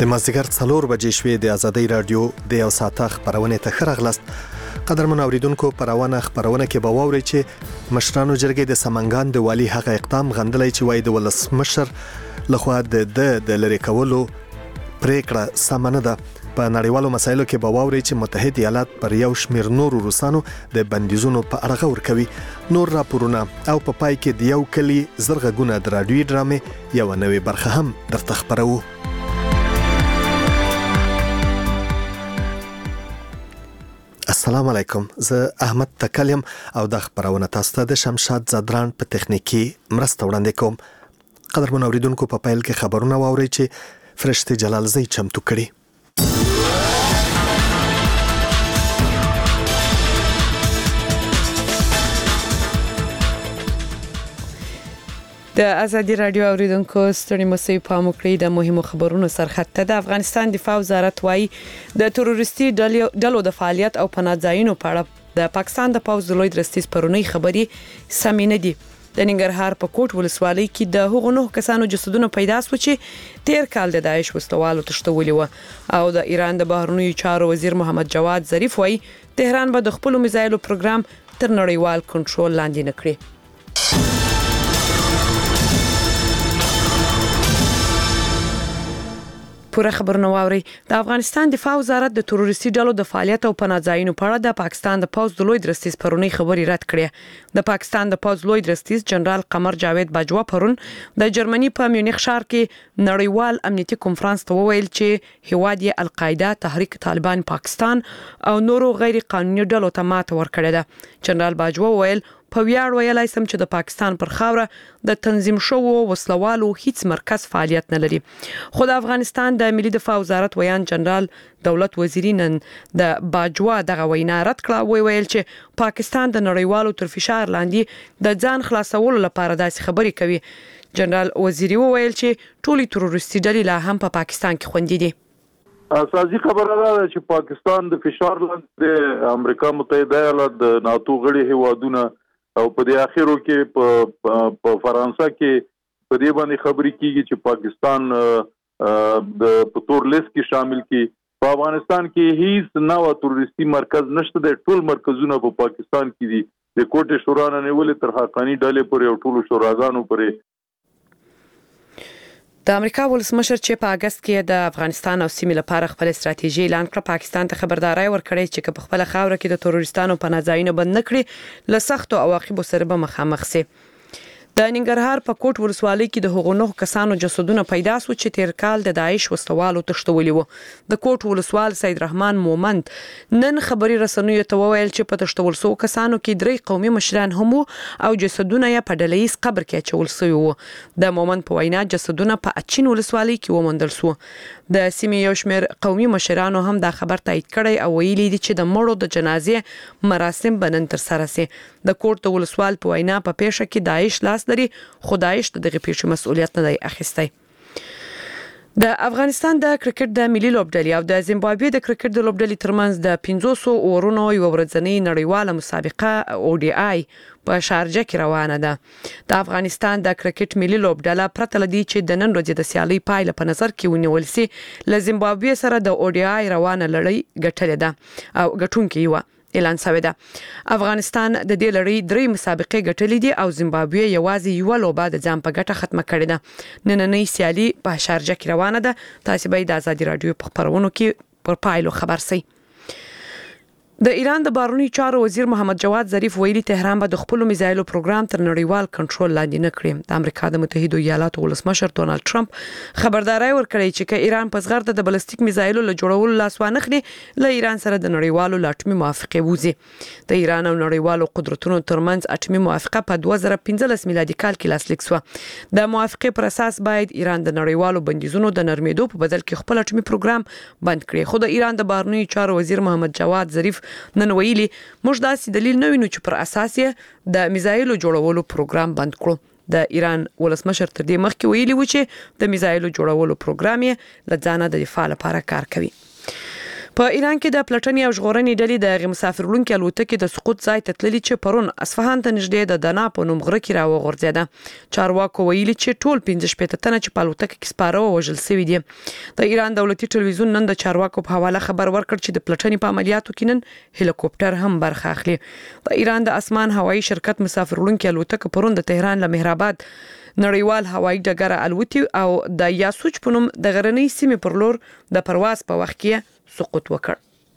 د مازدیګر 4 بجې شوې د ازادۍ رادیو د یو ساعته خبرونه ته خرغلست. قدرمن اوریدونکو پروانه خبرونه کې به واوري چې مشرانو جرګې د سمنګان د والی هغه اقدام غندلای چې وای د ولسمشر لخوا د لری کولو پریکړه سمنه ده. په نړیوالو مسایلو کې به واوري چې متحد ایالات پر یو شمیر نورو روسانو د بندیزونو په اړه غور کوي. نور راپورونه او په پای کې د یو کلی زرغونه د رادیوي ډرامې یو نوې برخه هم درته خبرو. السلام علیکم، زه احمد تکلم او د خبرونه تاسو ته د شمشاد زدران په تخنیکی مرسته وړاندې کوم. قدرمن اوریدونکو په پیل کې خبرونه واوري چې فرشته جلالزی چمتو کړي. د ازادي رادیو اوریدونکو ستړي مسئ پام وکړئ. د مهمو خبرونو سرخط د افغانستان دفاع وزارت وايي د تروریستي ډلو د فعالیت او پناهځایونو په اړه د پاکستان د پوز د لوی درستیز پرونی خبري سمې نه دي. د ننګرهار په کوټ ولسوالۍ کې د هغو 9 کسانو جسدونه پیدا شو چې تیر کال د داعش وسلوالو تشتولي و او د ایران د بهرنیو چارو وزیر محمد جواد ظریف وايي تهران به د خپل میزایلو پروګرام تر نړیوال کنټرول لاندې نه کړي. پوره خبرونه واوري. د افغانستان دفاع وزارت د تروریستي ډلو د فعالیت او پناهځایونو په اړه د پاکستان د پوز د لوی درستیز پرونی خبري رد کړې. د پاکستان د پوز لوی درستیز جنرال قمر جاوید باجوا پرون د جرمني په میونخ ښار کې نړیوال امنیتي کنفرانس ته وویل چې هیواد یې القاعده، تحریک طالبان پاکستان او نورو غیر قانوني ډلو ته ماته ورکړې ده. جنرال باجوا وویل په ویاړ ویلای سم چې د پاکستان پر خاوره د تنظیم شوو وسلوالو هیڅ مرکز فعالیت نه لري. خو د افغانستان د ملي دفاع وزارت ویان جنرال دولت وزیری نن د باجوا دغه وینا رد کړه. ویل چې پاکستان د نړیوالو تر فشار لاندې د ځان خلاصولو لپاره داسې خبرې کوي. جنرال وزیری ویل چې ټولي تروریستي ډلې لا هم په پاکستان کې خوندي دي. اساسي خبره ده چې پاکستان د فشار لاندې د امریکا متحده ایالات د ناتو غړي هیوادونه او په دې اخیرو کې په فرانسه کې په دې باندې خبرې کیږي چې پاکستان د پتور لیست کې شامل کی. په افغانستان کې هیڅ نوو تروریستي مرکز نشته. د ټول مرکزونه په پاکستان کې دي، د کوټه شورا نه نیولې تر حقانی ډلې پورې او ټول شوراګانو پورې. د امریکا ولسمشر چې په اگست کې د افغانستان او سیمې لپاره خپل ستراتیژي اعلان کړ، پاکستان ته خبرداري ورکړې چې په خپل خاوره کې د تروریستانو پناهځایونه بند نکړي له سختو عواقبو سره به مخامخ شي. د ننګرهار په کوټ ولسوالۍ کې د هغو 9 کسانو جسدونه پیدا شو چې تیر کال د داعش وسلوالو تشتولي و. د کوټ ولسوال سید رحمان مومند نن خبري رسنیو ته وویل چې په تشتول سو کسانو کې 3 قومي مشران هم او جسدونه یې په ډلهیز قبر کې اچول شوی و. د مومند په وینا جسدونه په اچین ولسوالۍ کې وموندل شو. د سیمې یو شمېر قومي مشرانو هم دا خبر تایید کړی او ویلي دي چې د مړو د جنازې مراسم بنن تر سره سي. د کوټ ولسوال په وینا په پیښه کې داعش لاس لري، خدایش د دغه پیښې مسؤلیت نه دی اخیستی. د افغانستان د کرکټ د ملي لوبډلې او د زیمبابوې د کرکټ د لوبډلې ترمنځ د 500 اورونو یو ورځنی نړیواله مسابقه ODI په شارجه کې روانه ده. د افغانستان د کرکټ ملي لوبډله پرته لدی چې د نن ورځې د سیالي پایله په نظر کې ونیول سي له زیمبابوې سره د ODI روانه لړۍ ګټلې ده او ګټونکې یو اعلان شوی ده. افغانستان د دې لړۍ 3 مسابقې ګټلې دي او زیمبابوې یوازې یو لوبه د ځان په ګټه ختمه کړې ده. نننۍ سیالي په شارجه کې روانه ده. تاسو به د ازادي رادیو په خبرونو کې پر پایلو خبر شئ. د ایران د بهرنیو چارو وزیر محمد جواد ظریف ویلي تهران به د خپل میزایلو پروګرام تر نړیوال کنټرول لاندې نه کړي. د امریکا د متحده ایالاتو ولسمشر ډونالد ټرمپ خبرداري ورکړې چې که ایران په زغرده د بلستیک میزایلو له جوړولو لاس وانه خلي له ایران سره د نړیوالو لاټمي موافقه وزي. د ایران او نړیوالو قدرتونو ترمنځ اټمي موافقه په 2015 میلادي کال کې لاسلیک شو. د موافقه پر اساس باید ایران د نړیوالو بندیزونو د نرمیدو په بدل کې خپل اټمي پروګرام بند کړي. خو د ایران د بهرنیو چارو وزیر محمد جواد ظریف نن ویلي موږ داسې دلیل نه وینو چې پر اساس یې د میزایلو جوړولو پروګرام بند کړو. د ایران ولسمشر تر دې مخکې ویلي و چې د میزایلو جوړولو پروګرام یې له ځانه د دفاع لپاره کار کوي. په ایران کې د پلټنې او ژغورنې ډلې د مسافرونکو الوتکې د سقوط ځای ته تللي چې پرون اصفهان ته نږدې د دنا په نوم غره کې راوغورځېده. چارواکو ویلي چې ټول 15 تنه چې په الوتکه کې سپاره وژل شوي دي. د ایران دولتي ټلویزیون نن د چارواکو په حواله خبر ورکړ چې د پلټنې په عملیاتو کې نن هلیکوپټر هم برخه اخلي. د ایران د اسمان هوایي شرکت مسافرونکو الوتکه پرون د تهران له مهرآباد نړیوال هوایي ډګر الوتي او د یاسوج په نوم د غرنۍ سیمې پر لور د پرواز په وخت کې سقوط وکړ.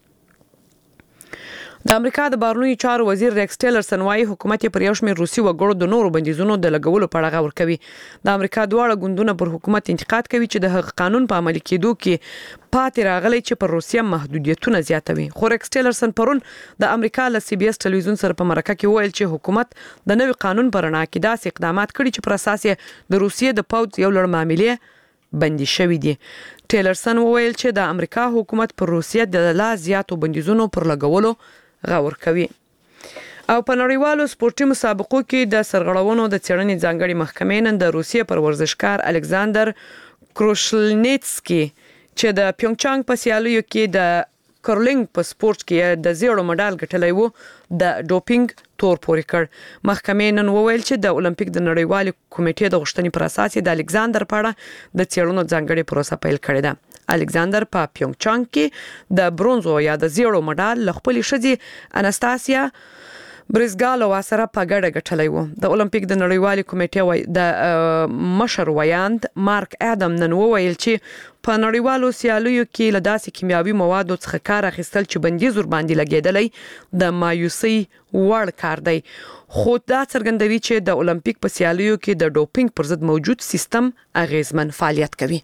د امریکا د بهرنیو چارو وزیر ریکس ټیلرسن وايي حکومت پر یو شمېر روسي وګړو د نورو بندیزونو د لګولو په اړه غور کوي. د امریکا دواړه ګوندونه پر حکومت انتقاد کوي چې د هغه قانون په عملي کېدو کې پاتې راغلی چې پر روسیا محدودیتونه زیاتوي. خو ریکس ټیلرسن پرون د امریکا له سی بي اس ټلویزیون سره په مرکه کې ویل چې حکومت د نوي قانون پر اړه کې داسې اقدامات کړي چې پر اساس یې د روسیې د پوځ یو لړ معاملې بندي شوی دي. ټیلرسن وویل چې د امریکا حکومت پر روسیه د لا زیاتو بندیزونو پر لګولو غور کوي. او په نړیوالو سپورتي مسابقو کې د سرغړونو د څېړنې ځانګړي محکمې نن د روسیې پر ورزشکار الکساندر کروشلنیتسکي چې د پیونګچانګ په سیالیو کې د کرلینګ په سپورت کې د زیړو مډال ګټلی وو د ډوپینګ تور پورې کړ. محکمې نن وویل چې د اولمپیک د نړیوالې کمیټې د غوښتنې پر اساس د الکساندر په اړه د څېړنو ځانګړې پروسه پیل کړې ده. الکساندر په پیونګچانګ کې د برونزو یا د زیړو مډال له خپلې ښځې اناستاسیا بریزګالووا سره په ګډه ګټلی وو. د اولمپیک د نړیوالې کمیټې د مشر ویاند مارک اډم نن وویل چې په نړیوالو سیالیو کې له داسې کیمیاوي موادو څخه کار اخیستل چې بندیز ور باندې لګېدلی د مایوسۍ وړ کار دی. خو دا څرګندوي چې د اولمپیک په سیالیو کې د ډوپینګ پر ضد موجود سیستم اغیزمن فعالیت کوي.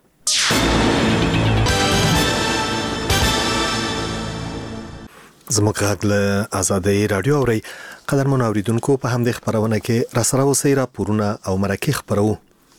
زموږ غږ له آزادۍ رادیو اورئ. قدرمنو اوریدونکو په همدې خبرونه کې راسره اوسئ، راپورونه او مرکې خپرو.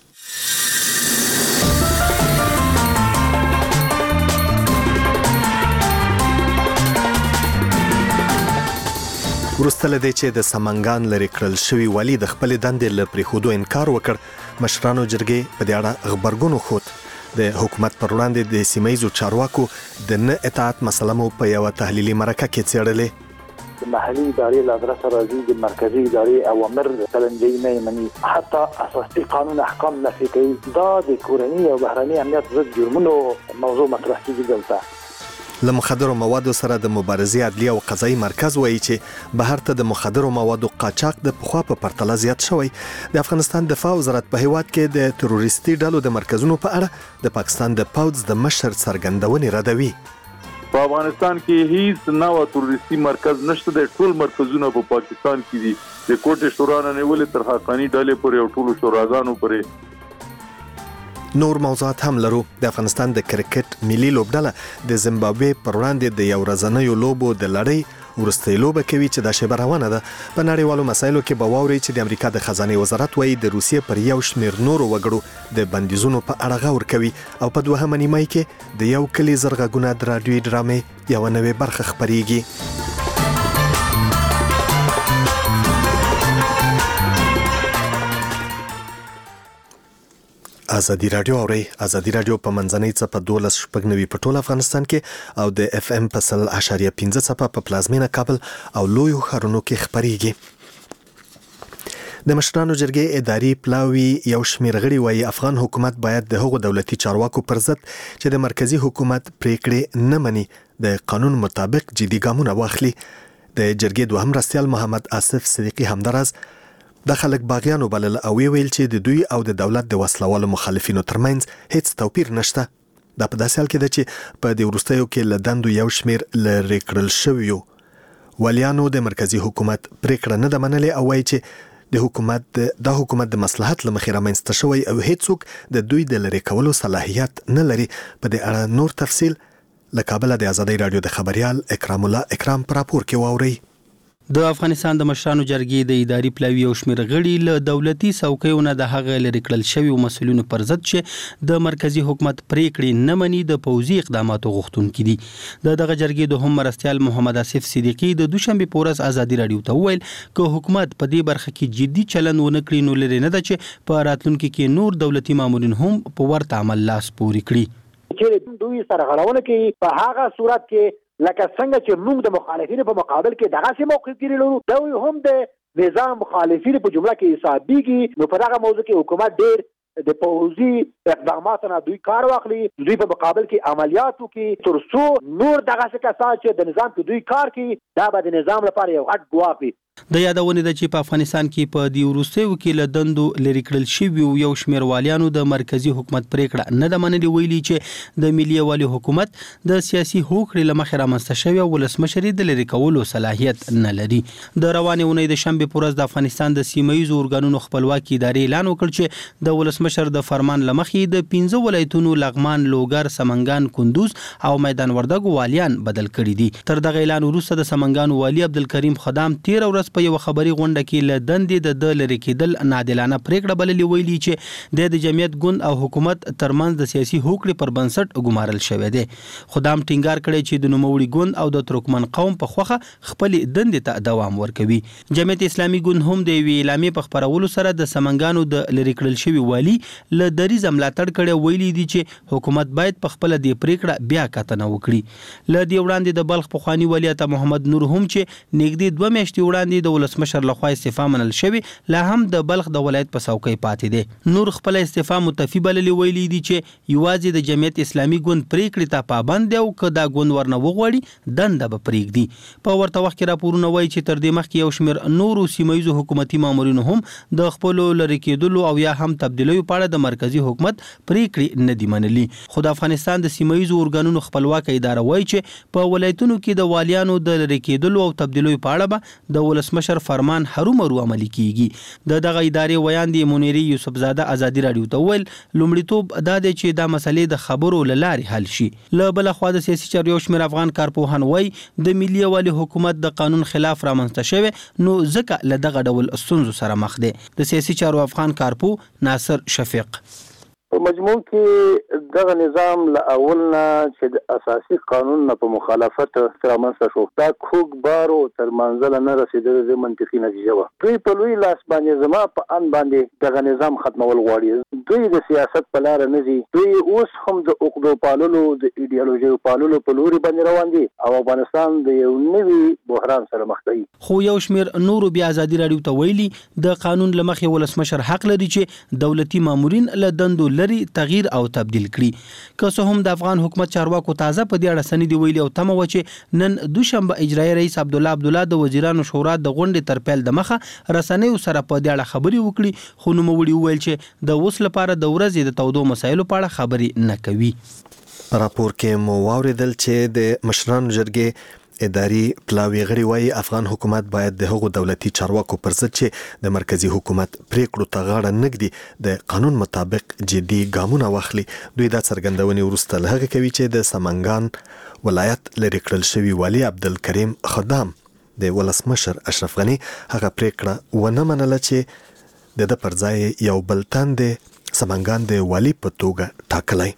وروسته له دې چې د سمنګان لرې کړل شوي والي د خپلې دندې له پرېښودو انکار وکړ، مشرانو جرګې په دې اړه غبرګون وښود. د حکومت پر وړاندې د سیمه‌ییزو چارواکو د نه اطاعت مسله مو په یوه تحلیلي مرکه کې څېړلې. د محلي ادارې له ادرسه راځي، د مرکزي ادارې اوامر قلمجوي نه مني، حتی اساسي قانون احکام نفي کوي. دا د کورني او بهرني امنیت ضد جرمونو موضوع مطرح کیږي. دلته له مخدرو موادو سره د مبارزې عدلیه او قضایي مرکز وایي چې بهر ته د مخدرو موادو قاچاق د پخوا په پرتله زیات شوی. د افغانستان دفاع وزارت په هیواد کې د تروریستي ډلو د مرکزونو په اړه د پاکستان د پوځ د مشر څرګندونې ردوي. په افغانستان کې هیڅ نوو تروریستي مرکز نشته. د ټول مرکزونه په پاکستان کې دي، د کوټې شورا نه نیولې تر حقانی ډلې پورې او ټولو شوراګانو پورې. نور موضوعات هم لرو. د افغانستان د کرکټ ملي لوبډله د زیمبابوې پر وړاندې د یو ورځنیو لوبو د لړۍ وروستۍ لوبه کوي چې دا شیبه روانه ده. په نړیوالو مسایلو کې به واورئ چې د امریکا د خزانې وزارت وایي د روسیې پر یو شمېر نورو وګړو د بندیزونو په اړه غور کوي. او په دوهمه نیمایي کې د یو کلي زرغږونه د راډیوي ډرامې یوه نوې برخه خپریږي. ازادي رادیو اورئ. ازادي رادیو په منځنۍ څپه 12.9 په ټول افغانستان کې او د اف ام په 100.15 څپه په پلازمینه کابل او لویو ښارونو کې خپریږي. د مشرانو جرګې اداري پلاوي یو شمېر غړي وایي افغان حکومت باید د هغو دولتي چارواکو پر ضد چې د مرکزی حکومت پریکړې نه مني د قانون مطابق جدي ګامونه واخلي. د جرګې دوهم رئیس محمد آصف صدیقي همداراز د خلک باغیانو بلل او ویل چې د دوی او د دولت د وسلوالو مخالفینو ترمنځ هیڅ توپیر نشته. دا په داسې حال کې ده چې په دې وروستیو کې له دندو یو شمېر لرې کړل شویو والیانو د مرکزی حکومت پریکړه نه ده منلې او وایي چې د حکومت د مصلحت له مخې رامنځته شوی او هیڅوک د دوی د لرې کولو صلاحیت نه لري. په دې اړه نور تفصیل له کابل د آزادۍ رادیو د خبريال اکرام الله اکرام پر راپور کې واوري. د افغانستان د مشرانو جرګې د اداري پلاوي او شمېر غړي له دولتي څوکیو نه د هغه لرې کړل شوي مسؤلینو پر ضد چې د مرکزی حکومت پریکړې نه مني د پوځي اقداماتو غوښتونکي دي. دغه جرګې دوهم مرستیال محمد آصف صدیقي د دوشنبه په ورځ ازادي رادیو ته وویل چې حکومت په دې برخه کې جدي چلند ونه کړي نو لري نه ده چې په راتلونکي کې نور دولتي مامورین هم په ورته عمل لاس پورې کړي. چې دوی سرغړونه کوي په هغه صورت کې لکه څنګه چې موږ د مخالفینو په مقابل کې دغه سي موقف لرو دوی هم د نظام مخالفین په جمله کې حسابيږي. نو په دغه موضوع کې حکومت ډېر د پوځي اقداماتو نه دوی کار واخلي، دوی په مقابل کې عملیاتو کې ترڅو نور دغه څه کسان چې د نظام په دوی کار کوي دا به د نظام لپاره یو غټ ګواښ وي. د یادونه ده چې په افغانستان کې په دی وروستیو کې له دندو لری کړل شوی یو شمېر والیانو د مرکزی حکومت پریکړه نه د منلي ویلي چې د ملي والی حکومت د سیاسي هوکړې لمخې رامنځته شوی ولسمشر د لری کولو صلاحیت نه لري. د روانې اونۍ د شنبه پر ورځ د افغانستان د سیمایي اورګانونو خپلواکي ادارې اعلان وکړ چې د ولسمشر د فرمان لمخې د 15 ولایتونو لغمان، لوګر، سمنګان، کندوز او میدان وردګ والیان بدل کړي دي. تر دغه اعلان وروسته د سمنګان والی عبدالکریم خدام 13 ورځ په یو خبري غونډه کې له دندې د لری کېدل نادلانه پریکړه بللې ویلي چې د جمعیت ګوند او حکومت ترمنځ د سیاسي هوکړې پر بنسټ ګمارل شوی دی. خدام ټینګار کړی چې د نوموړي ګوند او د ترکمن قوم په خوخه خپل دندې ته دوام ورکوي. جمعیت اسلامي ګوند هم د وی اعلامیې په خبرولو سره د سمنګانو د لری کړل شوی والی له دریز ملاتړ کړي ویلي دي چې حکومت باید په خپل د پریکړه بیا کتنه وکړي. له دې وړاندې د بلخ پخوانی ولی عطا محمد نور هم چې نږدې 2 میاشتې وړاندې د ولسمشر لخوا استعفا منل شوی لا هم د بلخ د ولایت په څوکۍ پاتې دي. نور خپل استعفا متفي بللی ویلي دي چې یوازې د جمعیت اسلامي ګوند پریکړې ته پابند دی او که دا ګوند ورنه وغواړي دنده به پرېږدي. په ورته وخت کې راپورونه وایي چې تر دې مخکې یو شمېر نورو سیمایي حکومتي مامورینو هم د خپل لری کېدلو او یا هم تبدیلیو په اړه د مرکزی حکومت پریکړې نه دی منلي. خو د افغانستان د سیمایي اورګانونو خپلواکه اداره وایي چې په ولایتونو کې د والیانو د لری کېدلو او تبدیلیو په اړه به د ولسمشر فرمان هرومرو عملي کیږي. دغه ادارې ویان دی منیری یوسفزاده ازادي رادیو ته ویل لومړیتوب دا دی چې دا مسلې د خبرو لارې حل شي. له بل خوا د سیاسي چارو شمیر افغان کارپوهان وای د ملي والی حکومت د قانون خلاف رامنځته شوی نو ځکه له دغه ډول ستونزو سره مخ دی. د سیاسي چارو افغان کارپو ناصر شفیق په مجموع کې دغه نظام له اول نه چې د اساسي قانون نه په مخالفت سره رامنځته شو دا کوک بارو تر منځله نه رسیدل د منطقي نتیجه و. دوی په لوی لاس باندې زما په ان باندې دغه نظام ختمول غواړي. دوی د سیاست په لار نه دي. دوی اوس هم د عقدو پاللو د ایډیالوژي پاللو په لوري باندې روان دي او افغانستان د یو نوي بحران سره مخ دی. خو یو شمیر نورو بیا ازادي رادیو ته ویلي د قانون لمخې ولسمشر حق لري چې دولتي مامورین له دندو لري تغییر او تبدیل کړي. که څه هم د افغان حکومت چارواکو تازه په دې اړه سندې ویلي او تمه و چې نن دوشنبه اجرایي رئیس عبدالله د وزیرانو شورا د غونډې تر پیل د مخه رسنیو سره په دې اړه خبرې وکړي خو نوموړي وویل چې د اوس لپاره د ورځې د تودو مسایلو په اړه خبرې نه کوي. راپور کې مو واوریدل چې د مشرانو جرګې اداري پلاوی غړي وايي افغان حکومت باید د هغو دولتي چارواکو پر ضد چې د مرکزی حکومت پریکړو ته غاړه نږدي د قانون مطابق جدي ګامونه واخلي. دوی دا څرګندونې وروسته له هغه کوي چې د سمنګان ولایت لري کړل شوی والی عبدالکریم خدام د ولسمشر اشرف غنی هغه پریکړه ونه منله چې د پر ځای یو بل تن د سمنګان د والی په توګه ټاکلی.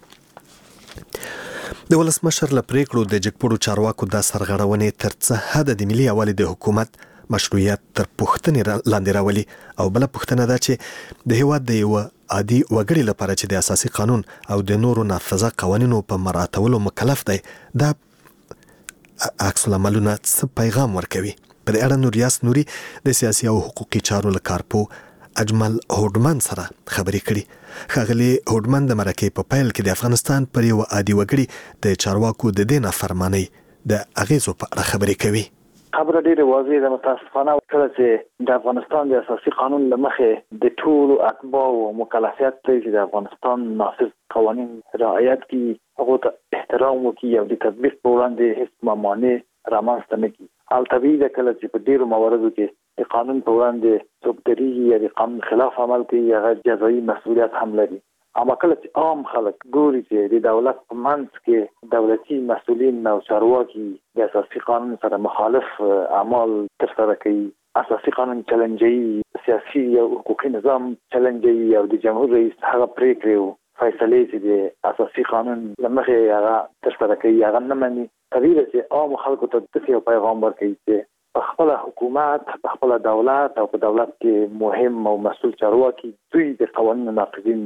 د ولسمشر له پریکړو د جګپوړو چارواکو د سرغړونې تر څه حد د ملي یووالي د حکومت مشروعیت تر پوښتنې لاندې راولي او بل پوښتنه ده چې د هیواد د یو عادي وګړي لپاره چې د اساسي قانون او د نورو نافذه قوانینو په مراعاتولو مکلف دی دا عکس العملونه څه پیغام ورکوي. په دې اړه نوریاس نوري د سیاسي او حقوقي چارو له کارپو اجمل هوډمن سره خبرې کړي. ښاغلي هوډمن د مرکې په پیل کې د افغانستان پر یو عادي وګړي د چارواکو د دې نافرمانۍ د اغیزو په اړه خبرې کوي. خبره ډیره واضحه ده. متاسفانه کله چې د افغانستان د اساسي قانون لمخې د ټولو اتباعو مکلفیت دی چې د افغانستان نافذ قوانین رعایت کړي، هغو ته احترام وکړي او د تطبیق په وړاندې هیڅ ممانع رامنځته نه کړي. الطبیعي ده کله چې په ډیرو مواردو کې د قانون په وړاندې څوک درېږي یا د قانون خلاف عمل کوي هغه جزایي مسؤلیت هم لري. اما کله چې عام خلک ګوري چې د دولت په منځ کې دولتي مسؤلین او چارواکي د اساسي قانون سره مخالف اعمال ترسره کوي، اساسي قانون چلنجوي، سیاسي او حقوقي نظام چلنجوي او د جمهور رئیس هغه پریکړې او فیصلې چې د اساسي قانون لمخې هغه ترسره کوي هغه نه مني، طبیعي ده چې عام خلکو ته داسې یو پیغام ورکوي چې په خپل حکومت، په خپل دولت او په دولت کې مهم او مسؤل چارواکي دوی د قوانینو ناقضین دي.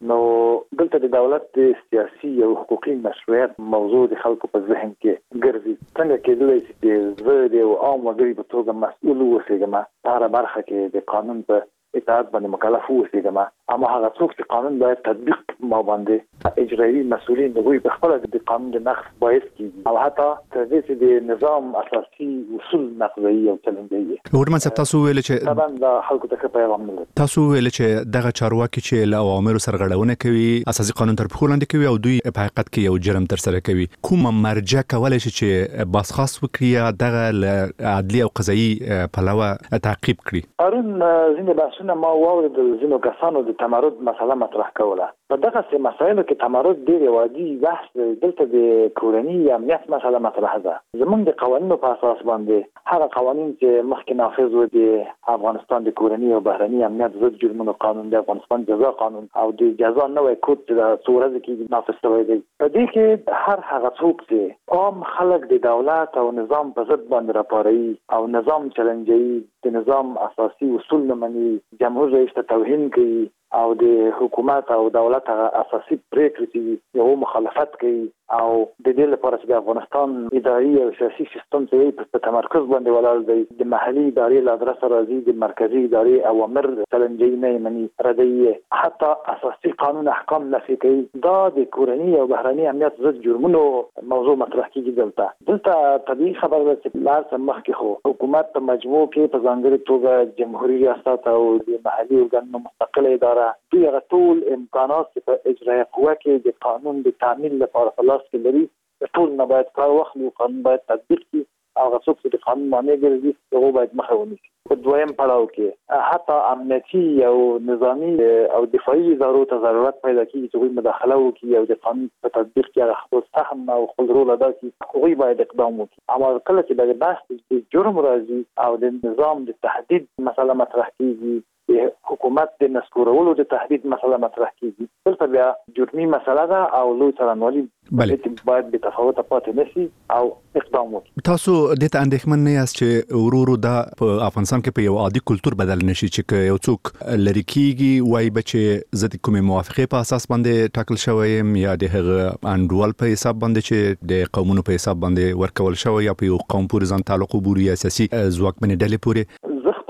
نو دلته د دولت د سیاسي او حقوقي مشروعیت موضوع د خلکو په ذهن کې ګرځي. څنګه کېدلی شي چې زه د یو عام وګړي په توګه مسؤل اوسېږم په هره برخه کې د قانون په اطاعت باندې مکلف اوسېږم، اما هغه څوک چې قانون باید تطبیق ما باندې اجرایي مسؤلین دوی په خپل د قانون د نقض باعث کیږي او حتی تر دې چې د نظام اساسي اصول نقضي او چلندي. ورمن صاحب تاسو ویل چې طبعا د خلکو ته پیغام نه تاسو ویل چې دغه چارواکي چې له اوامرو سرغړونه کوي اساسي قانون تر پښو لاندې کوي او دوی په حقیقت کې یو جرم تر سره کوي، کوم مرجع کولای شي چې باس خاص وکړي دغه عدلي او قضایي پلوه تعقیب کړي؟ پرون ځینې بحثونه ما واوریدل، ځینو کسانو د تمرد مسله مطرح کوله. په دغه څه مسایلو کې تمرد ډېر وادي بحث دلته د کورنۍ امنیت مسله مطرح ده. زمونږ د قوانینو په اساس باندې هغه قوانین چې مخکې نافذ و د افغانستان د کورنۍ او بهرني امنیت ضد جرمونو قانون، د افغانستان جزا قانون او د جزا نوی کود چې د څو ورځې کې نافذ شوی دی، په دې کې هر هغه څوک چې عام خلک د دولت او نظام په ضد باندې راپاروي او نظام چلنجوي، د نظام اساسي اصول نه مني، جمهور رئیس ته توهین کوي او د حکومت او دولت اساسي پریکړې چې یو مخالفت کوي او د دې لپاره چې د افغانستان اداري او سیاسي سیستم ته په تمرکز باندې ولاړ دی، د محلي ادارې له ادرسه راځي، د مرکزي ادارې اوامر چلنجي نه مني، ردیه حتی اساسي قانون احکام نفي کوي. دا د کورنۍ او بهرني امنیت ضد جرمونو موضوع مطرح کیږي. دلته طبيعي خبره ده چې لازم مخکې خو حکومت په مجموع کې په ځانګړي توګه جمهوریت ریاست او د محلي ارګانونو مستقله اداره دوی هغه ټول امکانات چې په اجرایي قوه کې د قانون د تعمیل لپاره په لاس کې لري ټول نه باید کار واخلي او قانون باید تطبیق کړي. هغه څوک چې د قانون معنی ګرځي هغه باید مخه ونیسي. په دویم پړاو کې حتی امنیتي او نظامی او دفاعي ادارو ته ضرورت پیدا کیږي چې دوی مداخله وکړي او د قانون په تطبیق کې هغه خپل سهم او خپل رول ادا کړي، هغوی باید اقدام وکړي. اما کله چې د بحث د جرم راځي او د نظام د تهدید مسله مطرح کیږي، د حکومت د نسکورولو د تهدید مسله مطرح کیږي، دلته بیا جرمي مسله ده او لوی څارنوالي باید به تفاوت پاتې نشي او اقدام وکړي. تاسو د ته اندېښمن نه یاست چې ورورو دا په افغانستان کې په یو عادي کلچر بدل نشي چې یو څوک لری کیږي وای بچي زه د کومې موافقه په اساس باندې ټاکل شوی یا د هغه انډول په حساب باندې چې د قومونو په حساب باندې ورکول شوی یا په یو قوم پورې ځان تعلق بوري سیاسي ځواکمنې ډلې پورې؟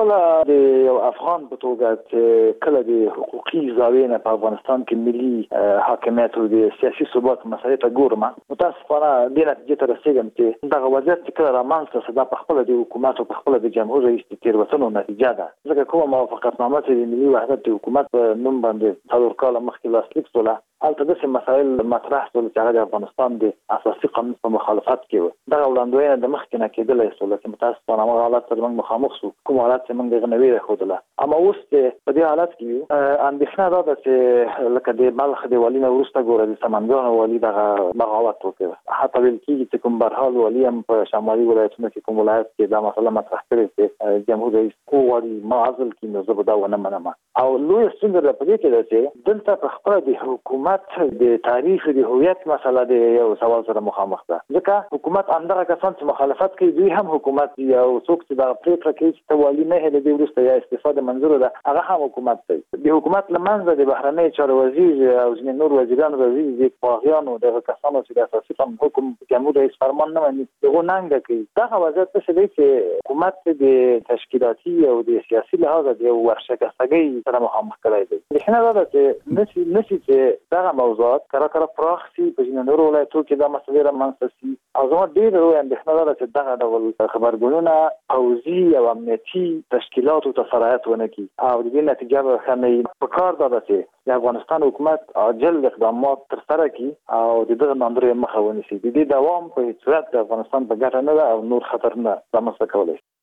د یو افغان په توګه چې کله د حقوقي زاویې نه په افغانستان کې ملي حاکمیت او د سیاسي ثبات مسایل ته ګورم، متاسفانه د نتیجې ته رسیدم چې دغه وضعیت چې کله رامنځته شو دا په خپل د حکومت او په خپل د جمهور رئیس د تېروتنو نتیجه ده. ځکه کومه موافقتنامه چې د ملي وحدت د حکومت په نوم باندې څلور کاله مخکې لاسلیک شوله، هلته داسې مسایل مطرح شول چې هغه د افغانستان د اساسي قانون په مخالفت کې وو. دغه وړاندوینه د مخکې نه کېدلی شوله چې متاسفانه هغه حالت سره موږ مخامخ شو، کوم حالت چې موږ دغه نوې راښودله. اما اوس په دې حالت کې اندېښنه دا ده چې لکه د بلخ د والي نه وروسته ګوره د سمنګانو والي دغه بغاوت وکړ. حتی ویل کېږي چې کوم برحال والي هم په شمالي ولایتونو کې کوم ولایت کې دا مسله مطرح کړې چې جمهور رئیس غواړي ما عزل کړي، نو زه به دا ونه منم. او لوی ستونزه په دې کې ده چې دلته په خپله د حکومت د تاریخ د هویت مسله د یو سوال سره مخامخ ده. ځکه حکومت همدغه کسان چې مخالفت کوي دوی هم حکومت دي او څوک چې دا پرېکړه کوي چې ته والي نه هلې دې وروسته یا استعفا د منظور ده هغه هم حکومت دی. د حکومت له منځه د بهرنۍ چارو وزیر او ځینې نور وزیران راځي د باغیانو دغه کسانو چې د اساسي قانون حکم جمهور رئیس فرمان نه مني دغه ننګه کوي. دغه وضعیت څه دی چې حکومت د تشکیلاتي او د سیاسي لحاظ د یو ورشکستګۍ سره مخامخ کړی دی. اندېښنه دا ده چې نشي چې دغه موضوعات کله پراخ شي، په ځینو نورو ولایتونو کې دا مسلې رامنځته شي. او زما ډېره لویه اندېښنه دا ده چې دغه ډول خبرګونونه پوځي او امنیتي تشکیلاتو ته سرایت ونه کړي او د دې نتیجه به ښه نه وي. په کار دا ده چې د افغانستان حکومت عاجل اقدامات ترسره کړي او د دغه ناندریو مخه ونیسي. د دې دوام په هېڅ صورت د افغانستان په ګټه نه ده او نور خطر نه رامنځته کولی شي.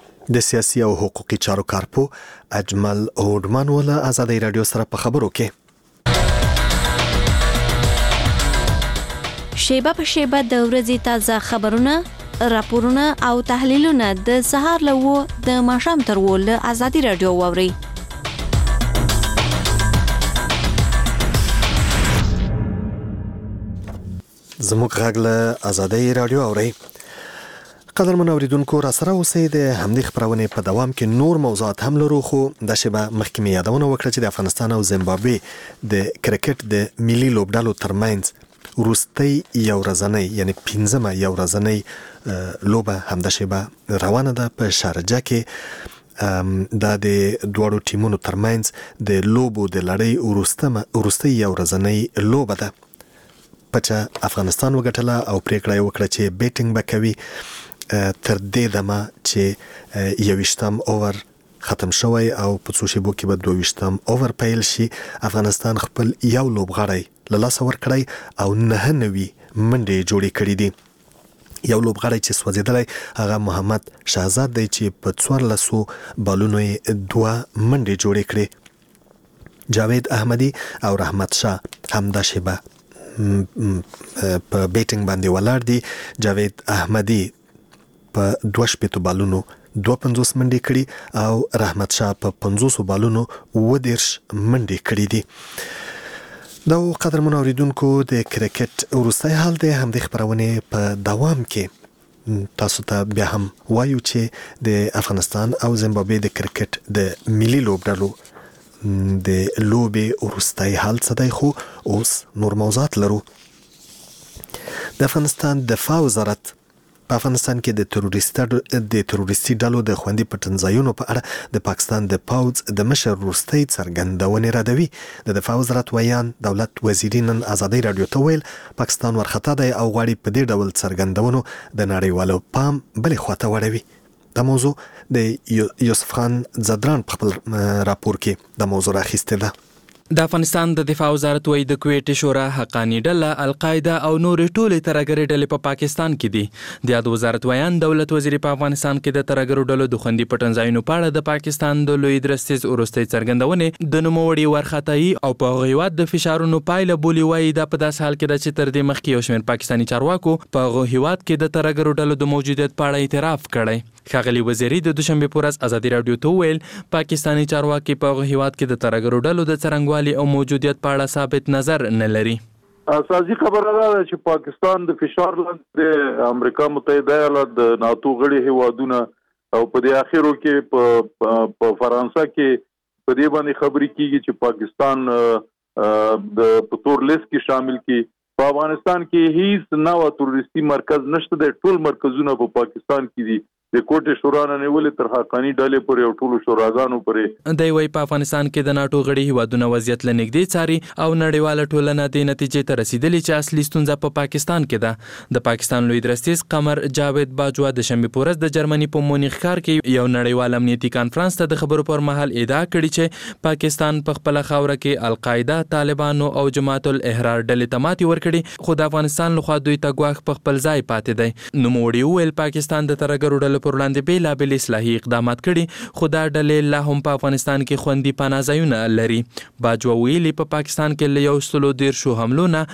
د سیاسي او حقوقي چارو کارپو اجمل هوډمان ولا آزادۍ رادیو سره په خبرو کې شیبه په شیبه د ورځې تازه خبرونه، راپورونه او تحلیلونه د سهار له 9 د ماښام تر 10 له آزادۍ رادیو واورئ. زموږ غږ له آزادۍ رادیو اورئ. قدرمن اوریدونکو را سره اوسئ د همدې خبرونې په دوام کې نور موضوعات هم لرو خو د شبه مخکمه یادونه وکړه چې د افغانستان او زیمبابوې د کرکټ د ملي لوبډالو ترمنځ وروستۍ یو ورځنۍ یعنی 15مه یو ورځنۍ لوبه هم د شبه روانه ده په شارجه کې دا د دوړو ټیمونو ترمنځ د لوبو د لړۍ وروستۍ یو ورځنۍ لوبه ده پچا افغانستان وګټله او پریکړه یې وکړه چې بیټینګ به کوي تر دې دمه چې 21م اوور ختم شوی او په څو شیبو کې به 22م اوور پیل شي. افغانستان خپل یو لوبغاړی له لاسه ورکړی او 9 نوي منډې جوړې کړې دي. یو لوبغاړی چې سوځېدلی هغه محمد شهزاد دی چې په 1400 بالونو یې 2 منډې جوړې کړې. جاوید احمدي او رحمت شاه هم دا شیبه په بیټینګ باندې ولاړ دي. جاوید احمدي په 2 بالونو 52 منډې کړي او رحمت شاه په 500 بالونو 10 منډې کړي دي. دا قدرمن اوریدونکو د کرکټ وروستۍ حال دی هم د خبرونې په دوام کې تاسو ته بیا هم وایو چې د افغانستان او زیمبابوې د کرکټ د ملي لوبډالو د لوبې وروستۍ حال څه دی خو اوس نور موضوعات لرو. د افغانستان دفاع وزارت په افغانستان کې د تروریستي ډلو د خوندي پټنځایونو په اړه د پاکستان د پوځ د مشر وروستۍ څرګندونې ردوي. د دفاع وزارت ویان دولت وزیري نن ازادي رادیو ته ویل پاکستان ورخطا دی او غواړي په دې ډول څرګندونو د نړیوالو پام بلې خواته واړوي. دا موضوع د یوسف خان زدران په خپل راپور کې د موضوع راخیسته ده. د افغانستان د دفاع وزارت وایي د کویټ شورا حقانی ډله القاعده او نورې ټولې ترهګرې ډلې په پاکستان کې دي. د یاد وزارت ویان دولت وزیر په افغانستان کې د ترهګرو ډلو د خوندي پټنځایونو په اړه د پاکستان د لوی درستیز وروستۍ څرګندونې د نوموړي ورخطایي او په هغه هیواد د فشارونو پایله بولي. وایي دا په داسې حال کې ده چې تر دې مخکې یو شمېر پاکستاني چارواکو په هغه هیواد کې د ترهګرو ډلو د موجودیت په اړه اعتراف کړی. ښاغلي وزیري د دوشنبه په ورځ ازادي رادیو ته ویل پاکستاني چارواکي په هغه هیواد کې د ترهګرو ډلو د څرنګوالي او موجودیت په اړه ثابت نظر نه لري. اساسي خبره ده چې پاکستان د فشار لاندې د امریکا متحده ایالات د ناتو غړي هیوادونه او په دې اخیرو کې په فرانسه کې په دې باندې خبرې کیږي چې پاکستان د پتور لیست کې شامل کی. په افغانستان کې هیڅ نوو تروریستي مرکز نشته. د ټول مرکزونه په پاکستان کې دي د کوټې شورا نه نیولې تر حقانی ډلې پورې او ټولو شوراګانو پورې. دی وايي په افغانستان کې د ناتو غړي هیوادونه وضعیت له نږدې څاري او نړیواله ټولنه د نتیجې ته رسیدلې چې اصلي ستونزه په پاکستان کې ده. د پاکستان لوی درستیز قمر جاوید باجوا د شنبه په ورځ د جرمني په مونیخ ښار کې یو نړیوال امنیتي کانفرنس ته د خبرو پر مهال ادعا کړې چې پاکستان په خپل خاوره کې القاعده، طالبانو او جماعت الاحرار ډلې ته ماتې ورکړي خو د افغانستان لخوا دوی ته ګواښ په خپل ځای پاتې دی. نوموړي وویل پاکستان د ترهګرو ډلو پر وړاندې بېلابېل اصلاحي اقدامات کړي خو دا ډلې لا هم په افغانستان کې خوندي پناه ځایونه لري. باجوا ویلي په پاکستان کې له 113 حملو نه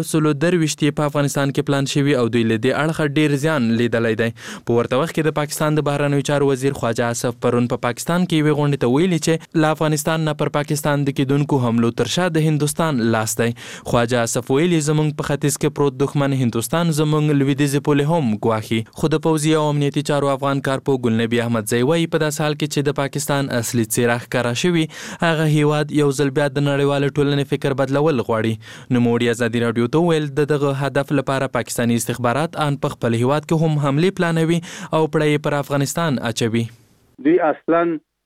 123 په افغانستان کې پلان شوي او دوی له دې اړخه ډیر زیان لیدلی دی. په ورته وخت کې د پاکستان د بهرنیو چارو وزیر خواجه آصف پرون په پاکستان کې یوې غونډې ته ویلي چې له افغانستان نه پر پاکستان د کېدونکو حملو تر شا د هندوستان لاس دی. خواجه آصف ویلي زموږ په ختیځ کې پروت دښمن هندوستان زموږ لویدیځې پولې هم ګواښي. خو د پوځي او امنیتي چارو افغان کارپو ګلنبي احمدزی وایي په داسې حال کې چې د پاکستان اصلي څېره ښکاره شوي هغه هیواد یو ځل بیا د نړیوالې ټولنې فکر بدلول غواړي. نوموړي ازادي راډیو ته ویل دغه هدف لپاره پاکستاني استخبارات ان په خپل هیواد کې هم حملې پلانوي او پړی پر افغانستان اچوي. دوی اصلا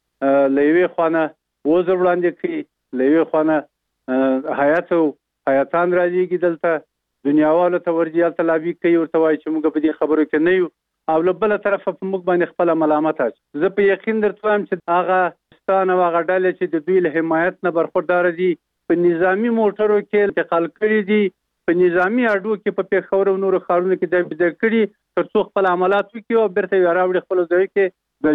لوی خوانه وزر وړاندې کوي لوی خوانه حیاتان راځي دلته دنیاوالو ته ورځي الته لابي کوي ورته وایي چې موږ په دې خبرو کې نه یو او له بل طرفه په موږ باندې خپل ملامت اچ. زه په یقین درته وایم چې هغه ستانه هغه ډلې چې د دوی له حمایت نه برخوردار دي په نظامی موټرو کې انتقال کړي دي په نظامی اډو کې په پیښور او نورو ښارونو کې د بدل کړي تر څو خپل عملات وکړي او برته راوړي خپل ځای کې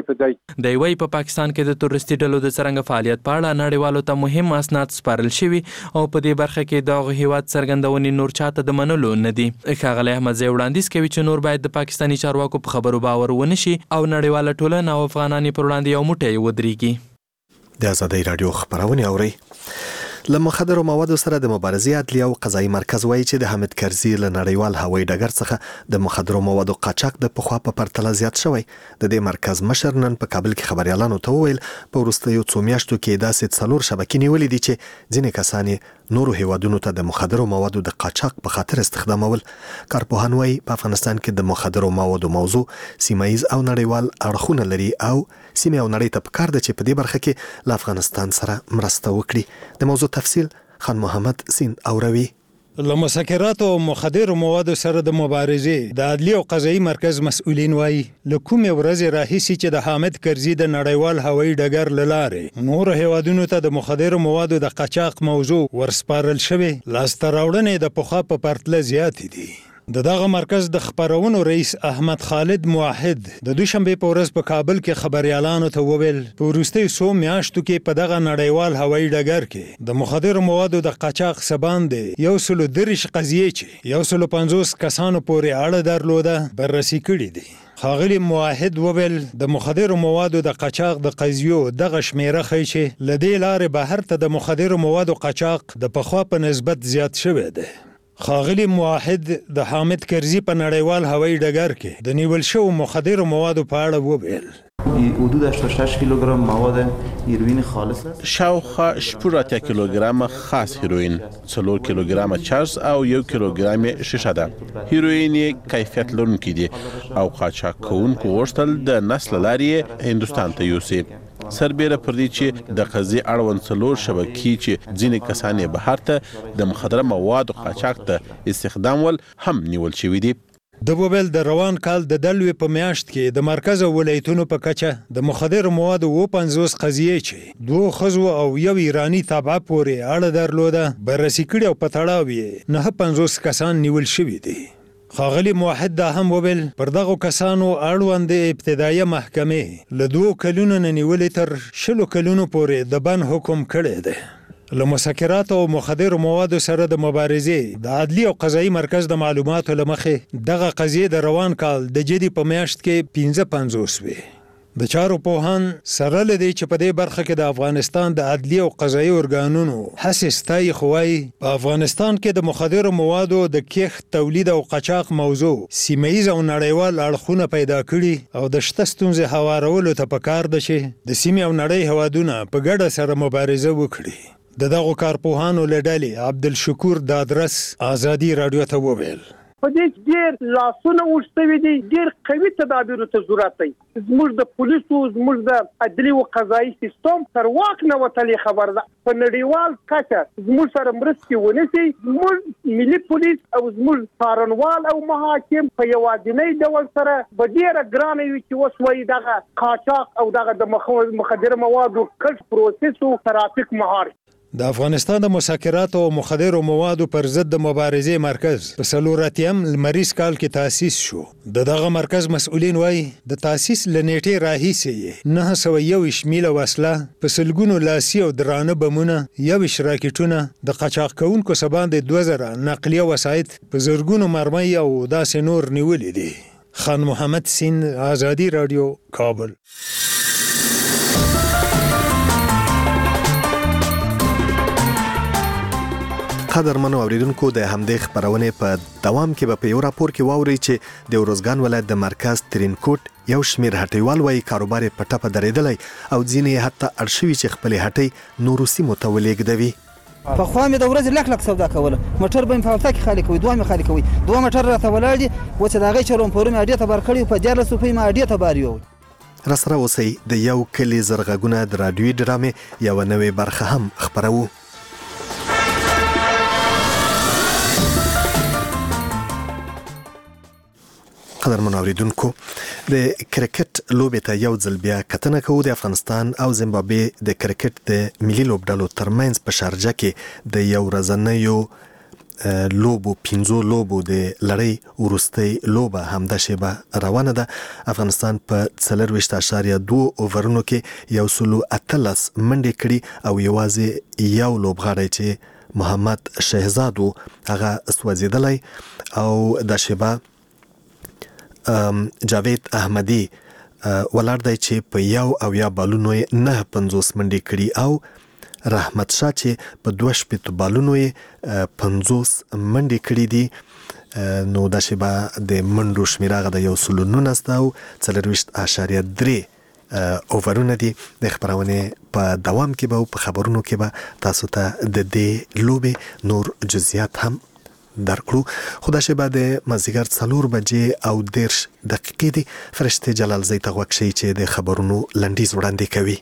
دی وايي په پاکستان کې د تروریستي ډلو د څرنګه فعالیت په اړه نړیوالو ته مهم اسناد سپارل شوي او په دې برخه کې دغه هیواد څرګندونې نور چاته د منلو نه دي. ښاغلی احمدزی وړاندیز کوي چې نور باید د پاکستاني چارواکو په خبرو باور ونه شي او نړیواله ټولنه او افغانان پر وړاندې یو موټی ودرېږي. د ازادي رادیو خبرونه اوري. له مخدرو موادو سره د مبارزې عدلیه او قضایي مرکز وایي چې د حامد کرزي له نړیوال هوایي ډګر څخه د مخدرو موادو قاچاق د پخوا په پرتله زیات شوی. د دې مرکز مشر نن په کابل کې خبريالانو ته وویل په وروستیو څو میاشتو کې داسې 4 شبکې نیولې دي چې ځینې کسان نورو هیوادونو ته د مخدرو موادو د قاچاق په خاطر استخدامول. کارپوهان وایي په افغانستان کې د مخدرو موادو موضوع سیمایز او نړیوال اړخونه لري او سیمه او نړۍ ته پکار ده چې په دې برخه کې له افغانستان سره مرسته وکړي. د موضوع تفصیل خان محمد سین اوروي. له مسکرات او مخدر موادو سره د مبارزې د عدلیه او قضایي مرکز مسؤلین وایي له کومې ورځې راهیسې چې د حامد کرزي د نړیوال هوایي ډګر له لارې نور هیوادونو ته د مخدر موادو د قاچاق موضوع ورسپارل شوی لاسته راوړنې د پخوا په پرتله زیاتې دي. دغه مرکز د خبرونو رئیس احمد خالد موحد د دوشنبه په ورځ په کابل کې خبريالانو ته وویل په وروستیو څو میاشتو کې په دغه نړیوال هوایي ډګر کې د مخدر موادو د قاچاق سباندې 130 قضیې چې 150 کسانو پورې اړه درلوده بررسي کړې دي. خاغلی موحد وویل د مخدر موادو د قاچاق د قضیو دغه شمیره ښیي چې له دې لارې بهر ته د مخدر موادو قاچاق د پخوا په نسبت زیات شوی دی. خاغلی موحد د حامد کرزي په نړیوال هوایي ډګر کې د نیول شوو مخدر موادو په اړه وویل حدود 86 کیلوگرم مواد هیروئین خالص است. شاوخوا 18 کیلوگرم خاص هیروئین، 4 کیلوگرم چرس او 1 کیلوگرم شیشه ده. هیروئین کیفیت لرونکی دی او قاچاق کوونکو غوښتل د نسل لارې هندوستان ته یوسي. سربیره پر دې چې د قضیې اړوند 4 شبکې چې ځینې کسان یې بهر ته د مخدره موادو قاچاق ته استخدام ول هم نیول شوي دي. د وویل د روان کال د دلوي په میاشت کې د مرکز او ولایتونو په کچه د مخدر موادو 50 قضیې چې 2 ښځو او 1 ایرانی تابع پورې اړه درلوده بررسي کړي او په تړاو یې 950 کسان نیول شوي دي. خاغلی موحد دا هم وویل پر دغه کسانو اړوند ابتدایي محکمې له 2 کلونو نه نیولې تر 20 کلونو پورې د بند حکم کړی دی. له مسکرات او مخدر موادو سره د مبارزې د عدلی او قضایي مرکز د معلوماتو لمخې دغه قضیې د روان کال د جدي په میاشت کې 55 وي. د چارو پوهان سره لدی چې په دې برخه کې د افغانستان د عدلی او قضایي ارګانونو هڅې ستایي خوای په افغانستان کې د مخدر موادو د کښت تولید او قاچاق موضوع سیمایز او نړیوال اړخونه پیدا کړي او د شته ستونزې هوارولو ته پکار ده چې د سیمې او نړۍ هوادونه په ګډه سره مبارزه وکړي. دغه کارپوهانو لډالي عبدالشکور دادرس آزادي رادیو ته وویل په دې ډېر لاسونه وشتوي دي، ډېر قوي تدابیر ته ضرورت دی. زموږ د پولیسو زموږ د عدلي او قضایي سیستم تر واک نه وتلی خبر ده. په نړیوال کچه زموږ سره مرستې ونیسي. زموږ ملي پولیس او زموږ څارنوال او محاکم په یوازینی ډول سره به ډېره ګرانه وي چې اوس وایي دغه قاچاق او دغه د مخدره موادو کشف پروسس او ترافیک مهار. د افغانستان د مسکرات او مخدر موادو پر ضد د مبارزې مرکز په 4 لمریز کال کې تاسیس شو. دغه مرکز مسؤلین وایي د تاسیس لنیټې راهیسې 901 میله وسله په سلګونو لاسي او درانه بمونه 1 راکټونه د قاچاق کوونکو سباندې 2000 نقلیه وسایط په زرګونو مرمۍ او داسې نور نیولې دي. خان محمد سین آزادي رادیو کابل. قدرمنو اوریدونکو د همدې خبرونه په دوام کې په یو راپور کې واوري چې د روزګان ولایت د مرکز ترینکوټ یو شمیر هټیوال وایي کاروبار په ټپه درېدلی او ځینې حتی اړشوي چې خپل هټۍ نورو سیمو ته ولېږدوي. په خوا مې د ورځې لک سودا کوله، موټر به مې په هفته کې خالي کوي، 2 مې خالي کوي، 2 موټر راته ولاړ دي و چې د هغې چلون پورې مې اډې ته بار کړي په 14 روپۍ مې اډې ته بار یوړ. راسره اوسئ د یو کلي زرغږونه د راډیوي ډرامې یوه نوې برخه هم خپروو. قدرمن اوریدونکو د کرکټ لوبې ته یو ځل بیا کتنه کوو. د افغانستان او زیمبابوې د کرکټ د ملي لوبډلو ترمنځ په شارجه کې د یو ورځنیو لوبو 15 لوبو د لړۍ وروستۍ لوبه همدا شیبه روانه ده. افغانستان په 4.2 اوورونو کې 113 منډې کړي او یوازې یو لوبغاړی چې محمد شهزاد هغه سوځیدلی او د شیبه جاوید احمدی ولاړ دی چې په 1 بالونو 950 منډې کړي او رحمت شاه چې په 2 بالونو یې 50 منډې کړې دي. نو دا شی به د منډو شمیره غو د 119 او 4.3 اوورونه دي. د خبرونه په دوام کې به په خبرونو کې به تاسو ته د دې لوبې نور جزئیات هم درکړو. خدا شی به د مازیګر 4 بجې او 10 دقیقې دي. فرشته جلال زی ته وکشي چې د خبرونو لنډیز وړاندې کوي.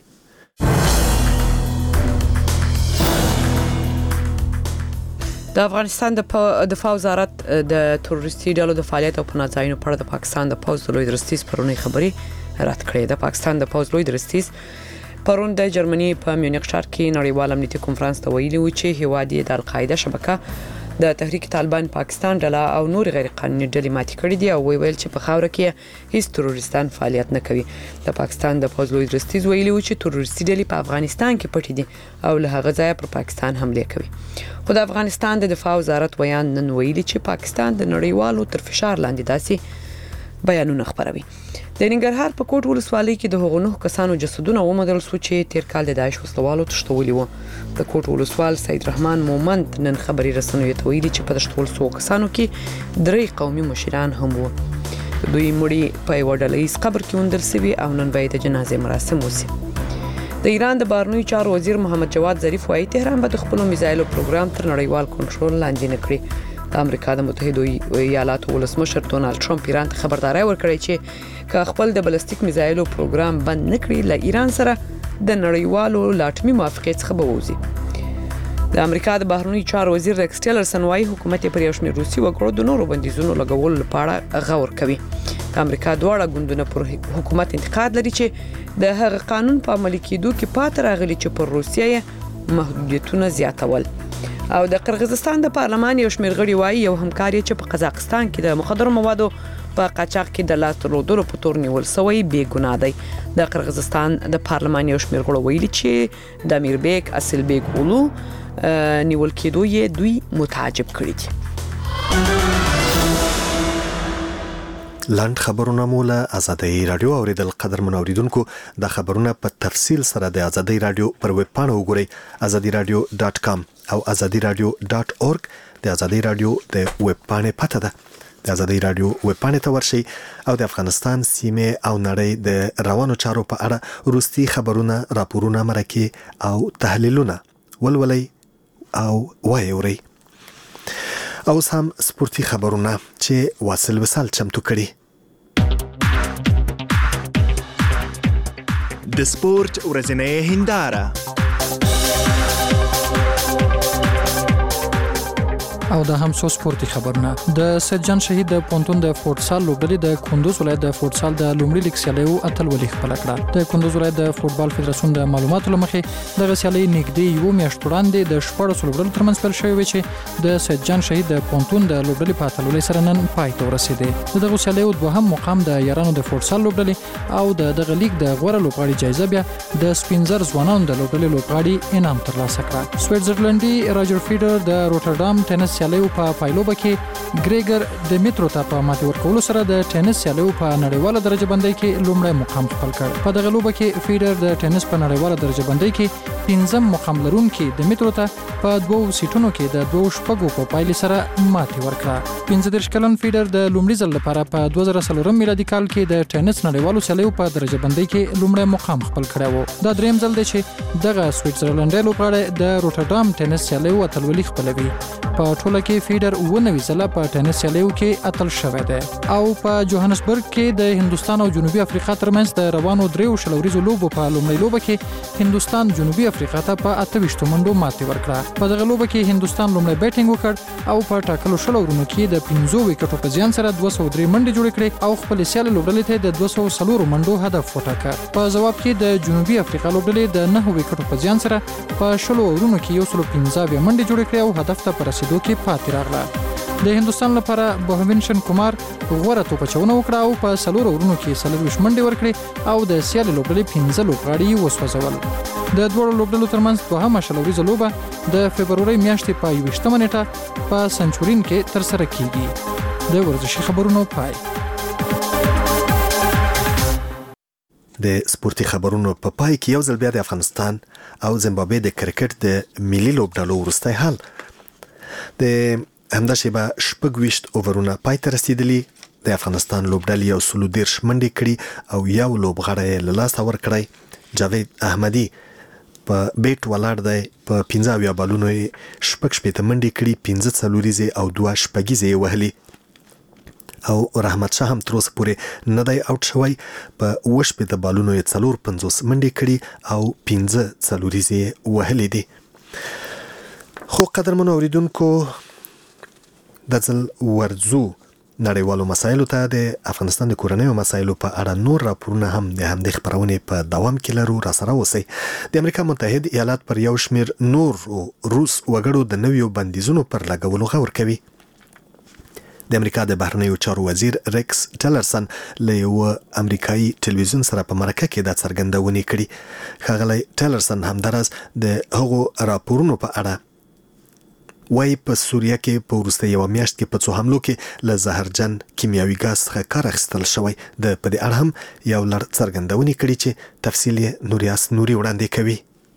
د افغانستان د دفاع وزارت د تروریستي ډلو د فعالیت او پناهځایونو په اړه د پاکستان د پوز لوی درستیز پرونی خبري رد کړې. د پاکستان د پوز لوی درستیز پرون د جرمني په میونخ ښار کې نړیوال امنیتي کنفرانس ته ویلي و چې هیواد د القاعده شبکه د تحریک طالبان پاکستان ډله او نور غیر قانوني ډلې ماتې کړې دي او ویل چې په خاوره کې هیڅ تروریستان فعالیت نه کوي. د پاکستان د پوز لوی درستیز ویلي و چې تروریستي ډلې په افغانستان کې پټې دي او له هغه ځایه پر پاکستان حمله کوي. خو د افغانستان د دفاع وزارت ویان نن ویلي چې پاکستان د نړیوالو تر فشار لاندې داسې بیانونه خبروي. د ننګرهار په کوټ ولسوالۍ کې د هغو 9 کسانو جسدونه وموندل شو چې تیر کال د داعش وسلوالو تښتولي وو. د کوټ ولسوال سید رحمان مومند نن خبري رسنیو ته ویلي چې په تښتول شو کسانو کې 3 قومي مشران هم وو. دوی مړي په یو ډلهیز قبر کې وندل شوي او نن به د جنازې مراسم وشي. د ایران د بهرنیو چارو وزیر محمد جواد ظریف وايي تهران به د خپل میزایلو پروګرام تر نړیوال کنټرول لاندې نه کړي. د امریکا د متحده ایالاتو ولسمشر ډونالد ټرمپ ایران ته خبرداري ورکړې چې که خپل د بلستیک میزایلو پروګرام بند نکړي له ایران سره د نړیوالو لاټمي موافقت څخه به ووځي. د امریکا د بهرنیو چارو وزیر ریکس ټیلرسن وايي حکومت پر یو شمېر روسي وګړو د نورو بندیزونو لګولو لپاره غور کوي. د امریکا دواړه ګوندونه پر حکومت انتقاد لري چې د هغه قانون په عملي کېدو کې پاتې راغلي چې پر روسیه محدودیتونه زیاتول. او د قرغیزستان د پارلمان یو شمېر غړي وايي یو همکاري چې په قزاقستان کې د مخدر موادو په قاچاق کې د لاس درلودلو په تور نیول شوی بې ګناه دی. د قرغیزستان د پارلمان یو شمېر غړي ویلي چې د امیربیک اصلبیک اولو نیول کېدو یې دوی متعجب کړي دي. لاند خبرونه مولا آزادۍ رادیو اوریدل قدر منوریدونکو د خبرونه په تفصیل سره د آزادۍ رادیو پر ویب پاڼه وګورئ azadiradio.com او azadiradio.org. د آزادۍ رادیو د ویب پاڼې پته ده. د آزادۍ رادیو ویب پاڼې ته ورشئ او د افغانستان سیمه او نړۍ د روانو چارو په اړه روستي خبرونه، راپورونه، مرکې او تحلیلونه ولولئ او وایورئ. او سم سپورتي خبرونه چې واصل وسال چمتو کړي. د سپورت ورځنۍ هنداره او د هم سپورتي خبرونه. د سید جان شهید د پونتون د فوټسال لوبډلې د کندوز ولایت د فوټسال د لومړي لیګ سیالیو اتلولي خپل کړه. د کندوز ولایت د فوټبال فدراسیون د معلوماتو لمخې د سیالي نږدې یو میاشت وړاندې د 14 لوبډلو ترمنځ پیل شوی چې د سید جان شهید د پونتون د لوبډلې په اتلولي سره نن پای ته ورسېده. دغه سیالیو دوهم مقام د یارانو د فوټسال لوبډلې او دغه لیګ د غوړه لوبغاړي جایزه بیا د سپینزر ځوانانو د لوبډلې لوبغاړي انعام ترلاسه کړ. سویټزرلندي راجر فیډر د روټردام ټینس سیالیو په پایلوبه کې ګریګر د میترو ته په ماتې ورکولو سره د ټینس سیالیو په نړیواله درجه بندۍ کې لومړی مقام خپل کړ. په دغه لوبه کې فیډر د ټینس په نړیواله درجه بندۍ کې 15م مقام لرونکي د میترو ته په 2 سیټونو کې د 2 شپږو په پایلې سره ماتې ورکړه. 15 کلن فیډر د لومړي ځل لپاره په 2004 میلادي کال کې د ټینس نړیوالو سیالیو په درجه بندۍ کې لومړی مقام خپل کړی و. دا دریم ځل دی چې دغه سویټزرلندي لوبغاړی د روټردام ټینس سیالیو اتلولي خپلوي. په ټوله کې فیډر 19 ځله په ټینس سیالیو کې اتل شوی دی او په جوهانسبرګ کې د هندستان او جنوبي افریقا ترمنځ د روانو 3 شلوریزو لوبو په لومړۍ لوبه کې هندستان جنوبي افریقا ته په 28 منډو ماتې ورکړه. په دغه لوبه کې هندستان لومړی بیټینګ وکړ او په ټاکلو شلو ورونو کې د 15 وکټو په زیان سره 203 منډې جوړې کړې او خپل سیال لوبډلې ته د 204 منډو هدف وټاکه. په جواب کې د جنوبي افریقا لوبډلې د 9 وکټو په زیان سره په شلو ورونو کې 115 منډې جوړې کړې او هدف ته پر رسیدو کې پاتې راغله. د هندستان لپاره بهوینشن کومار غوړه توپچونه وکړه او په 4 اورونو کې 40 منډې ورکړې او د سیال لوبډلې 15 لوبغاړي وسوځول. د دوه لوبډلو ترمنځ دوهمه شلوریزه لوبه د فبرورۍ میاشتې په 21 نیټه په سنچورین کې تر سره کیږي. د ورزشي خبرونو پای. د سپورتي خبرونو په پای کې یو ځل بیا د افغانستان او زیمبابوې د کرکټ د ملي لوبډلو وروستی حال د همدا شیبه 26 اوورونه پای ته رسیدلي د افغانستان لوبډلې 130 منډې کړي او یو لوبغاړی له لاسه ورکړی جاوید احمدي په بیټ ولاړ دی په 15 بالونو 16 منډې کړي 15 څلوریزې او 2 شپږیزې وهلي او رحمت شاه هم تر اوسه پورې نه دی اوټ شوی په 18 بالونو 450 منډې کړي او 15 څلوریزې وهلې دي. خو قدرمنو اوریدونکو د ځل ورځو نړیوالو مسایلو ته د افغانستان د کورنیو مسایلو په اړه نور راپورونه هم د همدې خبرونې په دوام کې لرو. را سره اوسئ. د امریکا متحد ایالات پر یو شمیر نور روس وګړو د نویو بندیزونو پر لګولو غور کوي. د امریکا د بهرنیو چارو وزیر ریکس ټیلرسن له یو امریکایي ټلویزیون سره په مرکه کې د څرګندونې کړي. ښاغلی ټیلرسن همداراز د هغو راپورونو په اړه وایي په سوریه کې په وروسته یو میاشت کې په څو حملو کې له زهرجن کیمیاوي ګاز څخه کار اخیستل شوی. د په دې اړه هم یو لړ څرګندونې کړي چې تفصیل یې نوریاس نوري وړاندې کوي.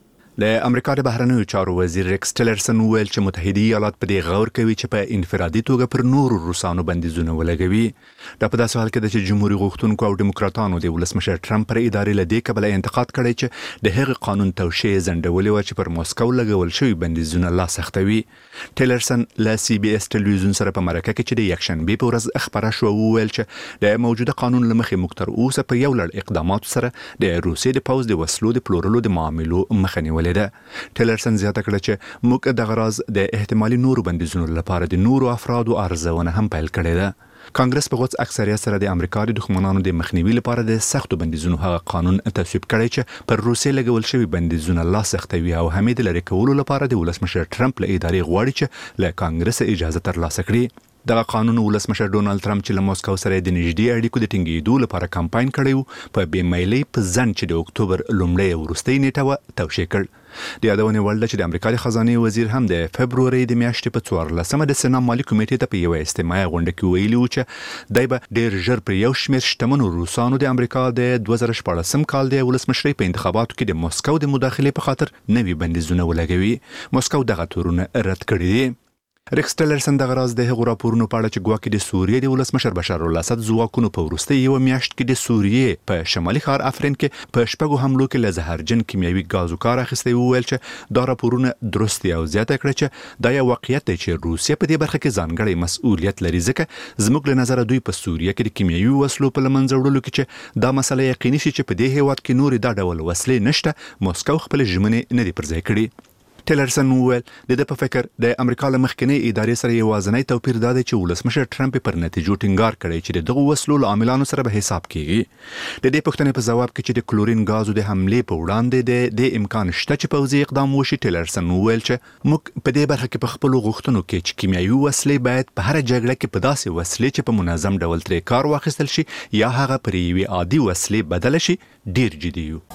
د امریکا د بهرنیو چارو وزیر ریکس ټیلرسن وویل چې متحده ایالات په دې غور کوي چې په انفرادي توګه پر نورو روسانو بندیزونه ولګوي. دا په داسې حال کې ده چې جمهوریت غوښتونکو او دیموکراتانو د ولسمشر ټرمپ پر ادارې له دې کبله انتقاد کړی چې د هغې قانون توشیح ځنډولې وه چې پر موسکو لګول شوي بندیزونه لا سختوي. ټیلرسن له سی بي اس ټلویزیون سره په مرکه کې چې د یکشنبې په ورځ خبره شوه وویل چې د موجوده قانون له مخې موږ تر اوسه په یو لړ اقداماتو سره د روسیې د پوځ د وسلو د پلورلو د معاملو مخه نیولې ده. ټیلرسن زیاته کړه چې موږ دغه راز د احتمالي نورو بندیزونو لپاره د نورو افرادو ارزونه هم پیل کړې ده. کانګرس په غوڅ اکثریت سره د امریکا د دښمنانو د مخنیوي لپاره د سختو بندیزونو هغه قانون تصویب کړی چې پر روسیې لګول شوي بندیزونه لا سختوي او هم د لرې کولو لپاره د ولسمشر ټرمپ له ادارې غواړي چې له کانګرس اجازه ترلاسه کړي. دغه قانون ولسمشر ډونالد ټرمپ چې له موسکو سره د نږدې اړیکو د ټینګېدو لپاره کمپاین کړی و په بې میلۍ په ځنډ چې د اکتوبر لومړۍ وروستۍ نیټه وه توشیح کړ. د یادونې وړ ده چې د امریکا د خزانې وزیر هم د فبرورۍ د میاشتې په 14مه د سنا مالي کمیټې ته په یوه استماعي غونډه کې ویلي و چې دی به ډېر ژر پر یو شمېر شتمنو روسانو د امریکا د 2014 کال د ولسمشرۍ په انتخاباتو کې د موسکو د مداخلې په خاطر نوي بندیزونه ولګوي. موسکو دغه تورونه رد کړي دي. ریکس ټیلرسن دغه راز د هغو راپورونو په اړه چې ګواکې د سوریې د ولسمشر بشار الاسد ځواکونو په وروستۍ یوه میاشت کې د سوریې په شمالي ښار افرین کې په 6 حملو کې له زهرجن کیمیاوي ګازو کار اخیستی وویل چې دا راپورونه درست دي او زیاته کړه چې دا یو واقعیت دی چې روسیه په دې برخه کې ځانګړی مسؤلیت لري ځکه زموږ له نظره دوی په سوریه کې د کیمیاوي وسلو په له منځه وړلو کې چې دا مسله یقیني شي چې په دې هیواد کې نورې دا ډول وسلې نشته موسکو خپل ژمنې نه دي پر ځای کړي. ټیلرسن وویل د ده په فکر د امریکا له مخکنۍ ادارې سره یوازینی توپیر دا دی چې ولسمشر ټرمپ پر نتیجو ټینګار کړی چې د دغو وسلو له عاملانو سره به حساب کیږي. د دې پوښتنې په ځواب کې چې د کلورین غازو د حملې په وړاندې د امکان شته چې پوځي اقدام وشي ټیلرسن وویل چې موږ په دې برخه کې په خپلو غوښتنو کې چې کیمیاوي وسلې باید په هر جګړه کې په داسې وسلې چې په منظم ډول ترې کار واخیستل شي یا هغه پر یوې عادي وسلې بدله شي ډیر جدي یو.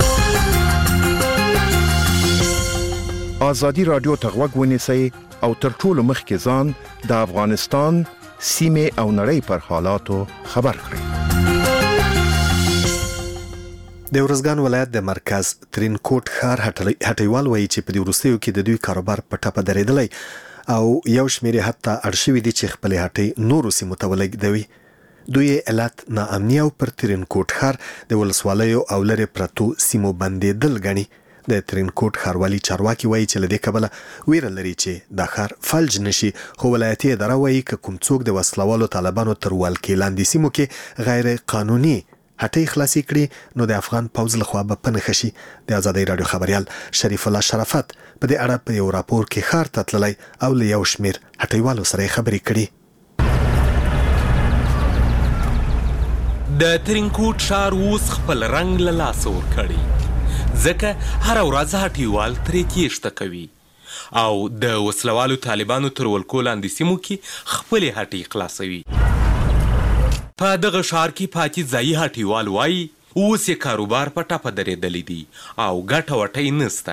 آزادی رادیو ته غوږ ونیسئ او تر ټولو مخکې ځان د افغانستان سیمې او نړۍ پر حالاتو خبر کړئ. د ورزګان ولایت د مرکز ترینکوټ ښار هټیوال وایي چې په دې وروستیو کې د دوی کاروبار په ټپه درېدلی او یو شمېر یې حتی اړ شوي دي چې خپلې هټۍ نورو سیمو ته ولګېدوي. دوی علت ناامني او پر ترینکوټ ښار د ولسوالیو او لرې پرتو سیمو بندېدل ګڼي. د ترینکوټ ښاروالي چارواکي وایي چې له دې کبله ویره لري چې دا ښار فلج نشي خو ولایتي اداره وایي که کوم څوک د وسلوالو طالبانو تر ولکې لاندې سیمو کې غیر قانوني هټۍ خلاصي کړي نو د افغان پوځ لخوا به په نښه شي. د ازادۍ راډیو خبریال شریف الله شرافت په دې اړه په یو راپور کې ښار ته تللی او له یو شمېر هټیوالو سره یې خبرې کړي. د ترینکوټ ښار اوس خپل رنګ له لاسه ورکړی ځکه هر ورځ هټیوال ترې تیښته کوي او د وسلوالو طالبانو تر ولکو لاندې سیمو کې خپلې هټۍ خلاصوي. په دغه ښار کې پاتې ځایي هټیوال وایي اوس یې کاروبار په ټپه درېدلی دی او ګټه وټۍ نسته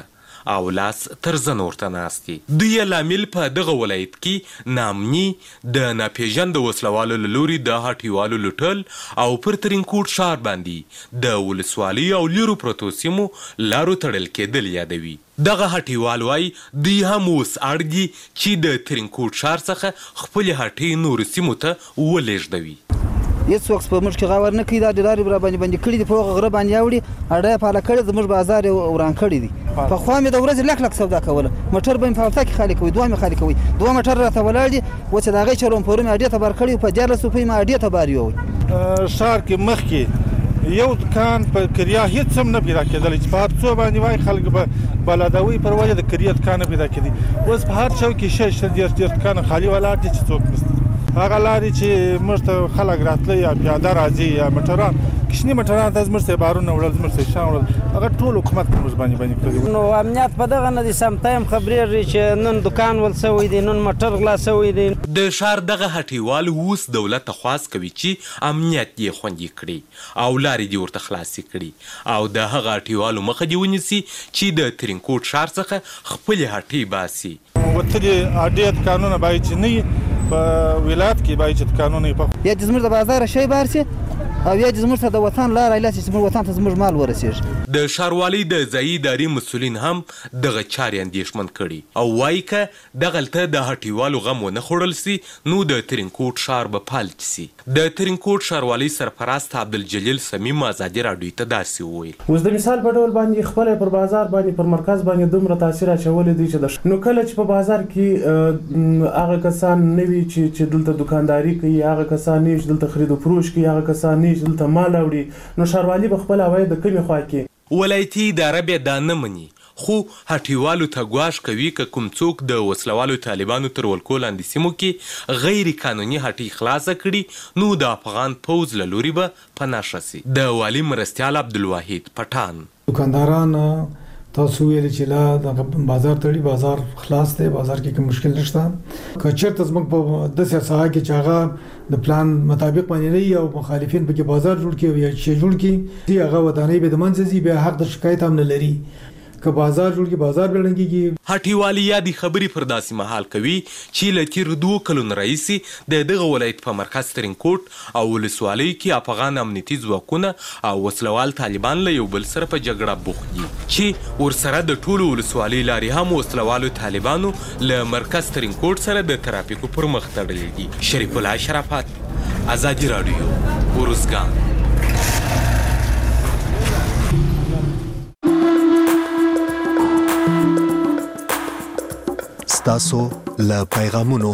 او لاس تر زنه ورته ناست دي. دوی لامل په دغه ولایت کې ناامني د ناپېژانده وسلوالو له لوري د هټیوالو لوټل او پر ترینکوټ ښار باندې د ولسوالۍ او لیرو پرتو سیمو لارو تړل کېدل یادوي. دغه هټیوال وایي دوی هم اوس اړ دي چې د ترینکوټ ښار څخه خپلې هټۍ نورو سیمو ته ولېږدوي. هیڅوک په موږ کې غاور نه کوي، دا د لارې را باندې کړي دي، په هغه غره باندې اوړي اړه پاله کړي، زموږ بازار یې وران کړي دي. پخوا مې د ورځې لک لک سودا کوله، موټر به مې په هفته کې خالي کوي، دوه مې خالي کوي، دوه موټر راته ولاړ دي، اوس د هغې چلوم پورې مې اډې ته بار کړي، په 1400 روپۍ مې اډې ته بار یووی. ښار کې مخکې یو دکان په کریا هیڅ هم نه پیدا کېدلی چې په هر څو باندې وایي خلک به بلدوي پر وجه د کریا دکان نه پیدا کېدي. اوس په هر چوک کې 6 دکان خالي ولاړ دي چې څوک نشته. هغه لارې چې موږ ته خلک راتله یا پیاده راځي یا موټران کشني موټران ته زموږ ته بارونه وړل، زموږ ته شان وړل، هغه ټول حکومت په موږ باندې کړی. نو امنیت په دغه نه دي سم ټایم خبرېږي چې نن دکان ول سوی دی، نن موټر غلا سوی دی. د ښار دغه هټیوال اوس دولت ته خواست کوي چې امنیت یې خوندي کړي او لارې دې ورته خلاصې کړي او د هغه هټیوالو مخه دې ونیسي چې د ترینکوټ ښار څخه خپلې هټۍ باسي. وتلې اډې دکانونه باید چې نه په ولایت کې باید چې دکانونه یې په یا د زموږ د بازار شی بار سي او یا د زموږ د وطن لار ایله چې زموږ وطن ته زموږ مال ورسیږي. د ښاروالۍ د ځایي ادارې مسؤلین هم دغه چارې اندېښمن کړي او وایي که دغلته د هټیوالو غم ونه خوړل سي نو د ترینکوټ ښار به فلج سي. د ترینکوټ ښاروالۍ سرپرست عبدالجلیل سمیم ازادي راډیو ته داسې وویل. اوس د مثال په ډول باندې خپل پر بازار باندې پر مرکز باندې دومره تاثیر اچولی دی چې نو کله چې په بازار کې هغه کسان نه وي چې دلته دکانداري کوي، هغه کسان نه چې دلته خرید او فروش کوي، هغه کسان نه چې دلته مال اوري، نو ښاروالي به خپل عواید د کمې خوا کې. ولایتي اداره بیا دا نه مني خو هټیوالو ته ګواښ کوي که کوم څوک د وسلوالو طالبانو تر ولکو لاندې سیمو کې غیر قانوني هټۍ خلاصه کړي نو د افغان پوځ له لوري به پناه شي. د والي مرستیال عبدالواحد پټان دکانداران تاسو ویل چې لا د بازار تړي، بازار خلاص دی، بازار کې کوم مشکل نشته. که چېرته زموږ په داسې ساحه کې چې هغه د پلان مطابق باندې نه او مخالفین پکې بازار جوړ کړي یا شی جوړ کړي، هغه ودانۍ به د منځ ځي، بیا حق د شکایت هم نه لري. که بازار جوړ کی بازار بلنګيږي. هټیوالي یادي خبري پر داسې محل کوي چې ل تیر 2 کلونو راهیسي د دغه ولایت په مرکز ترینکوټ او ولسوالۍ کې افغان امنیتي ځواکونه او وسلوال طالبان له یو بل سره په جګړه بوخت دي چې ورسره د ټولو ولسوالۍ لارې هم وسلوالو طالبانو له مرکز ترینکوټ سره د ترافیکو پر مخ تړلې دي. شریف الله شرافت، ازادي راډیو، ورزګان. ستاسو له پیغامونو.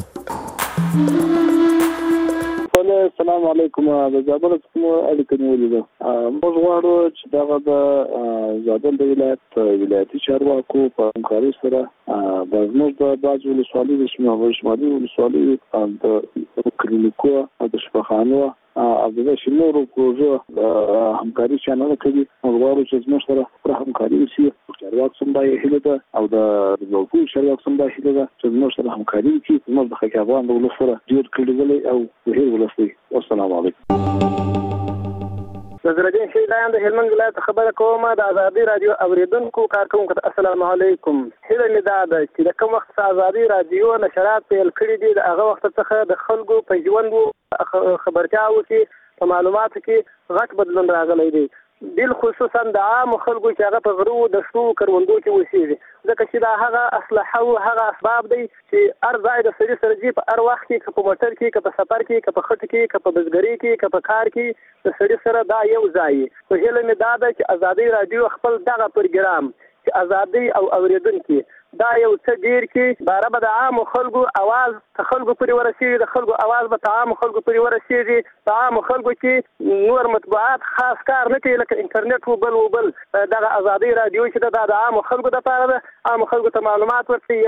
السلام علیکم. د زابل څخه اړیکه نیولې ده. موږ غواړو چې دغه د زابل د ولایتي چارواکو په همکارۍ سره زموږ د بعضو ولسوالۍ د شمالي ولسوالۍ د کلینیکو او د شفاخانو او د شنورو پروژو همکاري چانل کوي. موږ غواړو چې زموږ سره پر همکاري وشي. چارواک سم دا هیله ده او د زوکو چارواک سم دا هیله ده چې زموږ سره همکاري وکړي. زموږ د خکابان د ولس سره ډېر کړي او د هیر ولسي. والسلام علیکم. نظرالدین شیدایان د هلمند ولایت خبره کوم. د ازادي رادیو اوریدونکو کارکونکو ته السلام علیکم. هیله مې دا ده چې د کوم وخت ازادي رادیو نشرات پیل کړي دي د هغه وخت څخه د خلکو په ژوند خبرتیاو کې په معلوماتو کې غټ بدلون راغلی دی، بل خصوصا د عام خلکو چې هغه په غرو د شنو کروندو کې اوسېږي، ځکه چې دا هغه اسلحه او هغه اسباب دی چې هر ځای د سړي سره جي په هر وخت کې که په موټر کې که په سفر کې که په خټ کې که په بزګرۍ کې که په کار کې د سړي سره دا یو ځای. په هیله مې دا ده چې ازادي رادیو خپل دغه پروګرام چې ازادي او اوریدونکي دا یو څه ډیر کې باره به د عام خلکو आवाज ته خلکو پورې ورسېږي، د خلکو आवाज به ته عام خلکو پورې ورسېږي. په عام خلکو کې نور مطبوعات خاص کار نه کوي لکه انټرنیټ وبل دغه ازادي رادیو چې دا د عام خلکو دپاره ده، عام خلکو ته معلومات ورکوي.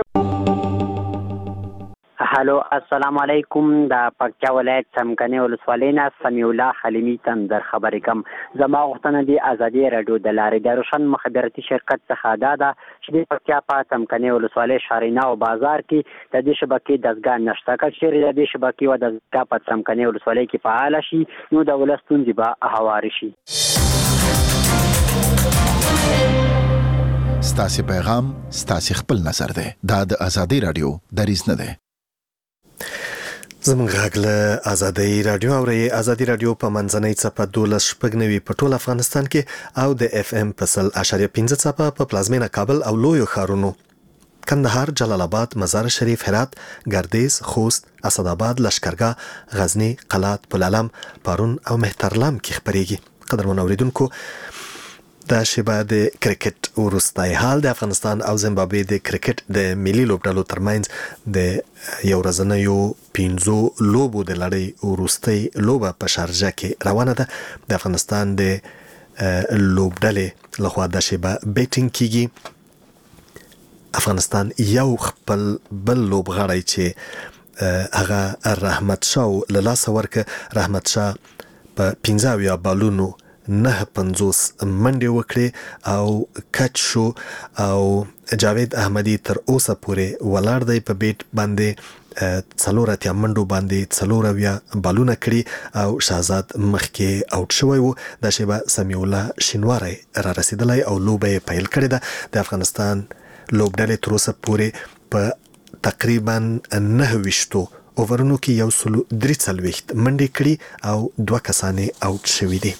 هلو السلام علیکم. د پکتیا ولایت څمکني ولسوالۍ نه سمیع الله حلیمي تندر خبرې کوم. زما غوښتنه د ازادي راډیو د لارې د روشن مخابراتي شرکت څخه دا ده چې د پکتیا په څمکني ولسوالۍ شارینا او بازار کې د دې شبکې دستګاه نشته. که چیرې د دې شبکې و دستګاه په څمکني ولسوالۍ کې فعاله شي نو د ولس ستونزې به هوارې شي. ستاسو پیغام ستاسو خپل نظر دی. دا د ازادي رادیو دریځ نه دی. زموږ غږ له ازادي رادیو اوري. ازادي رادیو په منځنۍ څپه 12.9 په ټول افغانستان کې او د اف ام په 0.5 څپه په پلازمینه کابل او لویو ښارونو کندهار، جلال آباد، مزار شریف، هرات، گردیز، خوست، اسداباد، لشکرګاه، غزنی، قلات، پلعلم، پارون او مهترلام کې خبرېږي. قدرمن اوریدونکو، دا شیبه د کرکټ وروستی حال د افغانستان او زیمبابوې د کرکټ د ملي لوبډلو ترمنځ د یو ورځنیو 15 لوبو د لړۍ وروستۍ لوبه په شارجه کې روانه ده. د افغانستان د لوبډلې لخوا دا شیبه بیټینګ کیږي. افغانستان یو خپل بل لوبغاړی چې هغه رحمت شاه له لاسه ورکه. رحمت شاه په 15 بالونو 9.50 منډې وکړې او کچ شو او جاوید احمدی تر اوسه پورې ولاړ دی په بیټ باندې 4 منډو باندې 4 بالونه کړي او شهزاد مخکې اوټ شوی و. دا شیبه سمیع الله شینواری را رسیدلی او لوبه یې پیل کړې ده. د افغانستان لوبډلې تر اوسه پورې په تقریبا 29 اوورونو کې 143 منډې کړي او 2 کسان اوټ شوي دي.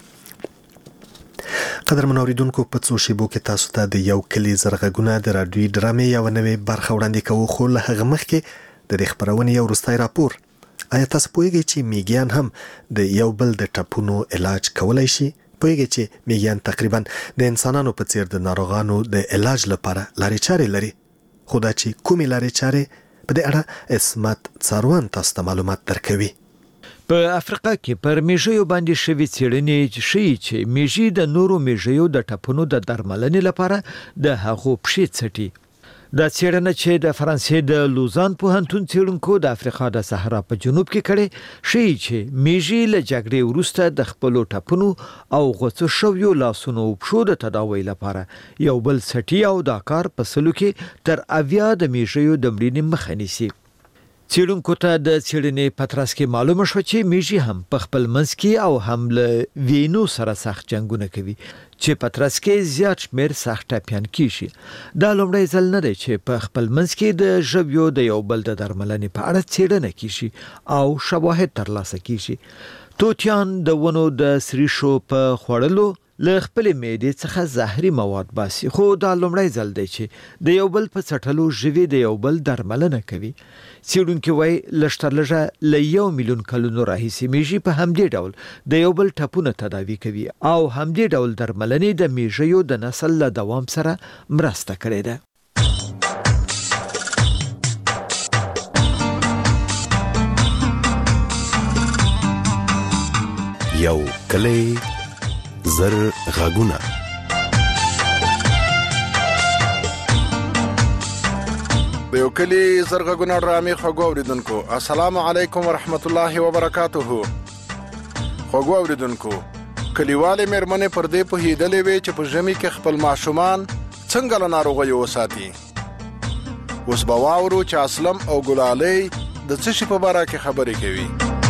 قدرمن اوریدونکو، په څو شیبو کې تاسو ته د یو کلی زرغږونه د راډیوي ډرامې یو نوې برخه وړاندې کوو، خو له هغه مخکې د دې خبرونې یو وروستی راپور. آیا تاسو پوهیږئ چې میږیان هم د یو بل د ټپونو علاج کولی شي؟ پوهیږئ چې میږیان تقریبا د انسانانو په څیر د ناروغانو د علاج لپاره لارې چارې لري. خو دا چې کومې لارې چارې، په دې اړه اسمت څاروان تاسو ته معلومات درکوي. په افریقا کې پر میږیو باندې شوي څېړنې ښیي چې میږي د نورو میږیو د ټپونو د درملنې لپاره د هغو پښې څټي. دا څېړنه چې د فرانسې د لوزان پوهنتون څېړونکو د افریقا د صحرا په جنوب کې کړې ښیي چې میږي له جګړې وروسته د خپلو ټپونو او غوڅو شویو لاسونو او پښو د تداوی لپاره یو بل څټي او دا کار په سلو کې تر 80 د میږیو د مړینې مخه نیسي. څېړونکو ته د څېړنې په ترڅ کې معلومه شوه چې میږي هم په خپل منځ کې او هم له وینو سره سخت جنګونه کوي چې په ترڅ کې زیات شمېر سخت ټپیان کیږي. دا لومړی ځل نه دی چې په خپل منځ کې د ژویو د یو بل د درملنې په اړه څېړنه کیږي او شواهد ترلاسه کیږي. توتیان د ونو د سریښو په خوړلو له خپل معدې څخه زهري مواد باسي، خو دا لومړی ځل دی چې د یو بل په څټلو ژوي د یو بل درملنه کوي. څېړونکي وایي لږ تر لږه له 1 میلیون کلونو راهیسې میږي په همدې ډول د یو بل ټپونه تداوي کوي او همدې ډول درملنې د میږیو د نسل له دوام سره مرسته کړې ده. یو کلی زر غږونه. د یو کلی زر غږونه ډرامې خوږو اوریدونکو، السلام علیکم ورحمت الله وبرکاته. خوږو اوریدونکو، کلیوالې مېرمنې پر دې پوهېدلې وې چې په ژمي کې خپل ماشومان څنګه له ناروغیو وساتي. اوس به واورو چې اسلم او ګلالۍ د څه شي په باره کې خبرې کوي.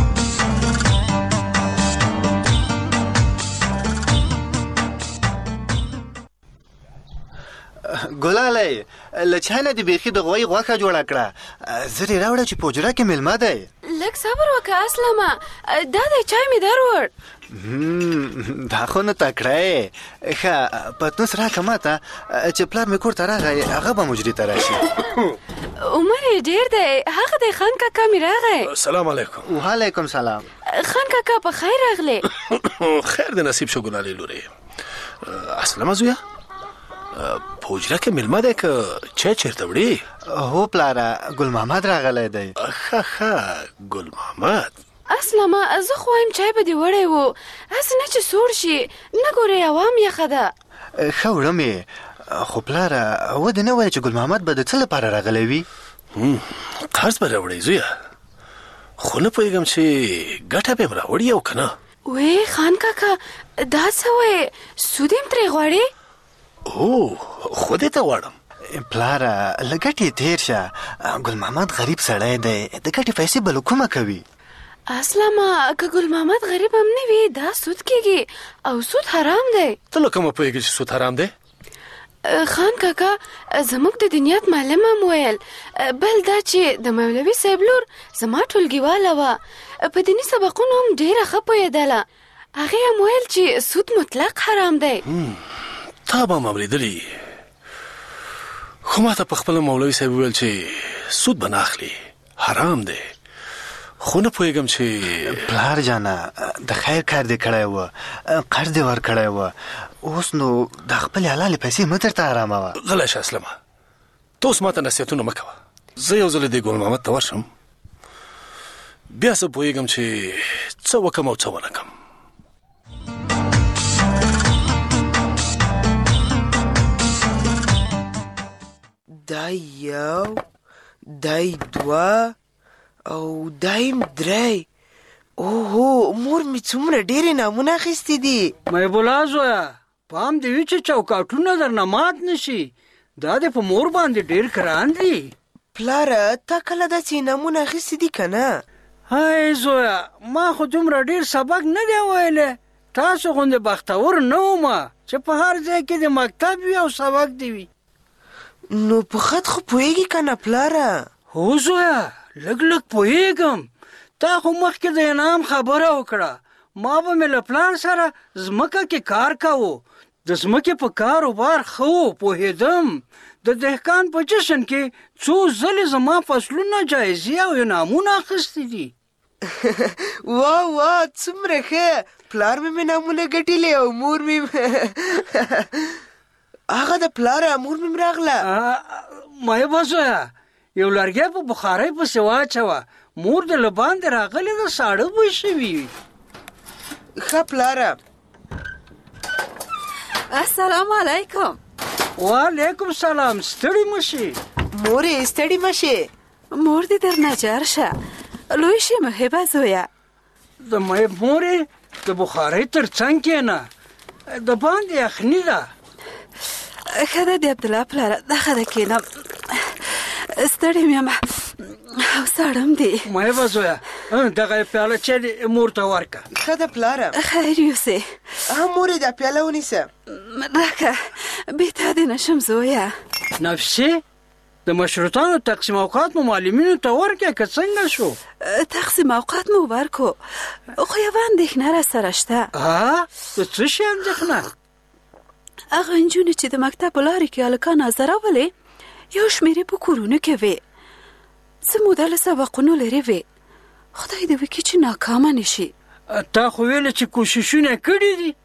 ګلالۍ، له چا نه دې بیخي د غوی غوښه جوړه کړه. زه دې راوړه چې په حجره کې میلمه دی. لږ صبر وکړه اسلمه، دا دی چای مې دروړ. دا خو نه تکړه یې. ښه پتنوس راکړه ماته چې پلار مې کور ته راغی، هغه به مجرې ته راشي. عمر یې ډېر دی. هغه دی خان کاکا مې راغی. السلام علیکم. وعلیکم سلام. خان کاکا په خیر راغلی. خیر د نصیب شو ګلالۍ لورې. اسلمه زویه، په حجره کې میلمه دی که چای چېرته وړې؟ هو پلاره، ګل محمد راغلی دی. ښه ګل محمد. اسلمه، زه خو وایم چای به دې وړی و، هسې نه چې سوړ شي. نه ګورې هوا هم یخه ده. ښه وړم یې، خو پلاره ودې نه وایه چې ګل محمد به د څه لپاره راغلی وي؟ قرض به راوړی زویه، خو نه پوهېږم چې ګټه به یې راوړي او که نه. وی خان کاکا، دا څه وایې؟ سود یې ترې غواړې؟ او خو دې ته غواړم. پلاره له ګټې تېر شه. ګل محمد غریب سړی دی، د ګټې پیسې به له کومه کوي؟ اسلمه، که ګل محمد غریب هم نه وي، دا سود کېږي او سود حرام دی. ته له کومه پوهېږې چې سود حرام دی؟ خان کاکا زموږ د دنیات معلم هم ویل بل دا چې د مولوي صاحب لور زما ټولګیواله وه په دیني سبقونو هم ډېره ښه پوهېدله هغې هم ویل چې سود مطلق حرام دی تا به هم اورېدلي خو ما ته په خپله مولوي صاحب وویل چې سود به نه اخلي حرام دی خو نه پوهېږم چې پلار جانه د خیر کار دې کړی وه قرض دې ورکړی وه اوس نو د خپلې حلالې پیسې مه درته حرامه وه غلی شه اسلمه ته اوس ما ته نصیحتونه مه کوه زه یو ځل دې ګل محمد ته ورشم بیا زه پوهېږم چې څه وکم او څه ونه کم دا یو دای دوه او دایم درې اوهو مور مې څومره ډېرې نامونه اخیستې دي محب الله زویه پام دې وي چې چوکاټونه درنه مات نشي دا دې په مور باندې ډېر ګران دي پلاره تا کله داسې نامونه اخیستې دي که نه هی زویه ما خو دومره ډېر سبق نه دی ویلی تاسو غوندې بختور نه ومه چې په هر ځای کې د مکتب وي او سبق دی وي نو په خط خو پوهېږي که نه پلاره هو زویه لږ لږ پوهېږم تا خو مخکې د انعام خبره وکړه ما به مې له پلان سره ځمکه کې کار کوو د ځمکې په کاروبار ښه و پوهېدم د دهقان په جشن کې څو ځلې زما فصلونه جایزې او انعامونه اخیستي دي واه واه څومره ښه پلار مې نامونه ګټلې او مور مې هغه د پلاره مور مې راغله محبه زویه یو لرګی په بخارۍ پسې واچوه مور د له باندې راغلې ده ساړه بوی شوي ښه پلاره السلام علیکم وعلیکم سلام ستړي مشي مورې ستړي مشي مور دې درنه جار شه لوی شي محبه زویه د محب مورې د بخارۍ تر څنګ کښېنه د باندې یخني ده ښه ده د عبدالله پلاره دغه ده کښېنم ستړی مې یم او ساړه دی محبه زویه دغه پیاله چای دې مور ته ورکړه ښه ده پلاره خیر یوسې مورې دا پیاله ونیسه راکه بې تا دې نشم زویه نفسې د مشروطانو تقسیم اوقات مو معلمینو ته ورکړه که څنګه شو تقسیم اوقات مو ورکو خو یوه اندېښنه را سره شته د څه شي اندېښنه هغه نجونې چې د مکتب په لارې کې هلکان ازارولې یو شمېرې په کورونو کې وې څه موده له سبقونو لرې وې خدای دې وکړي چې ناکامه نه شي تا خو ویله چې کوششونه یې کړي دي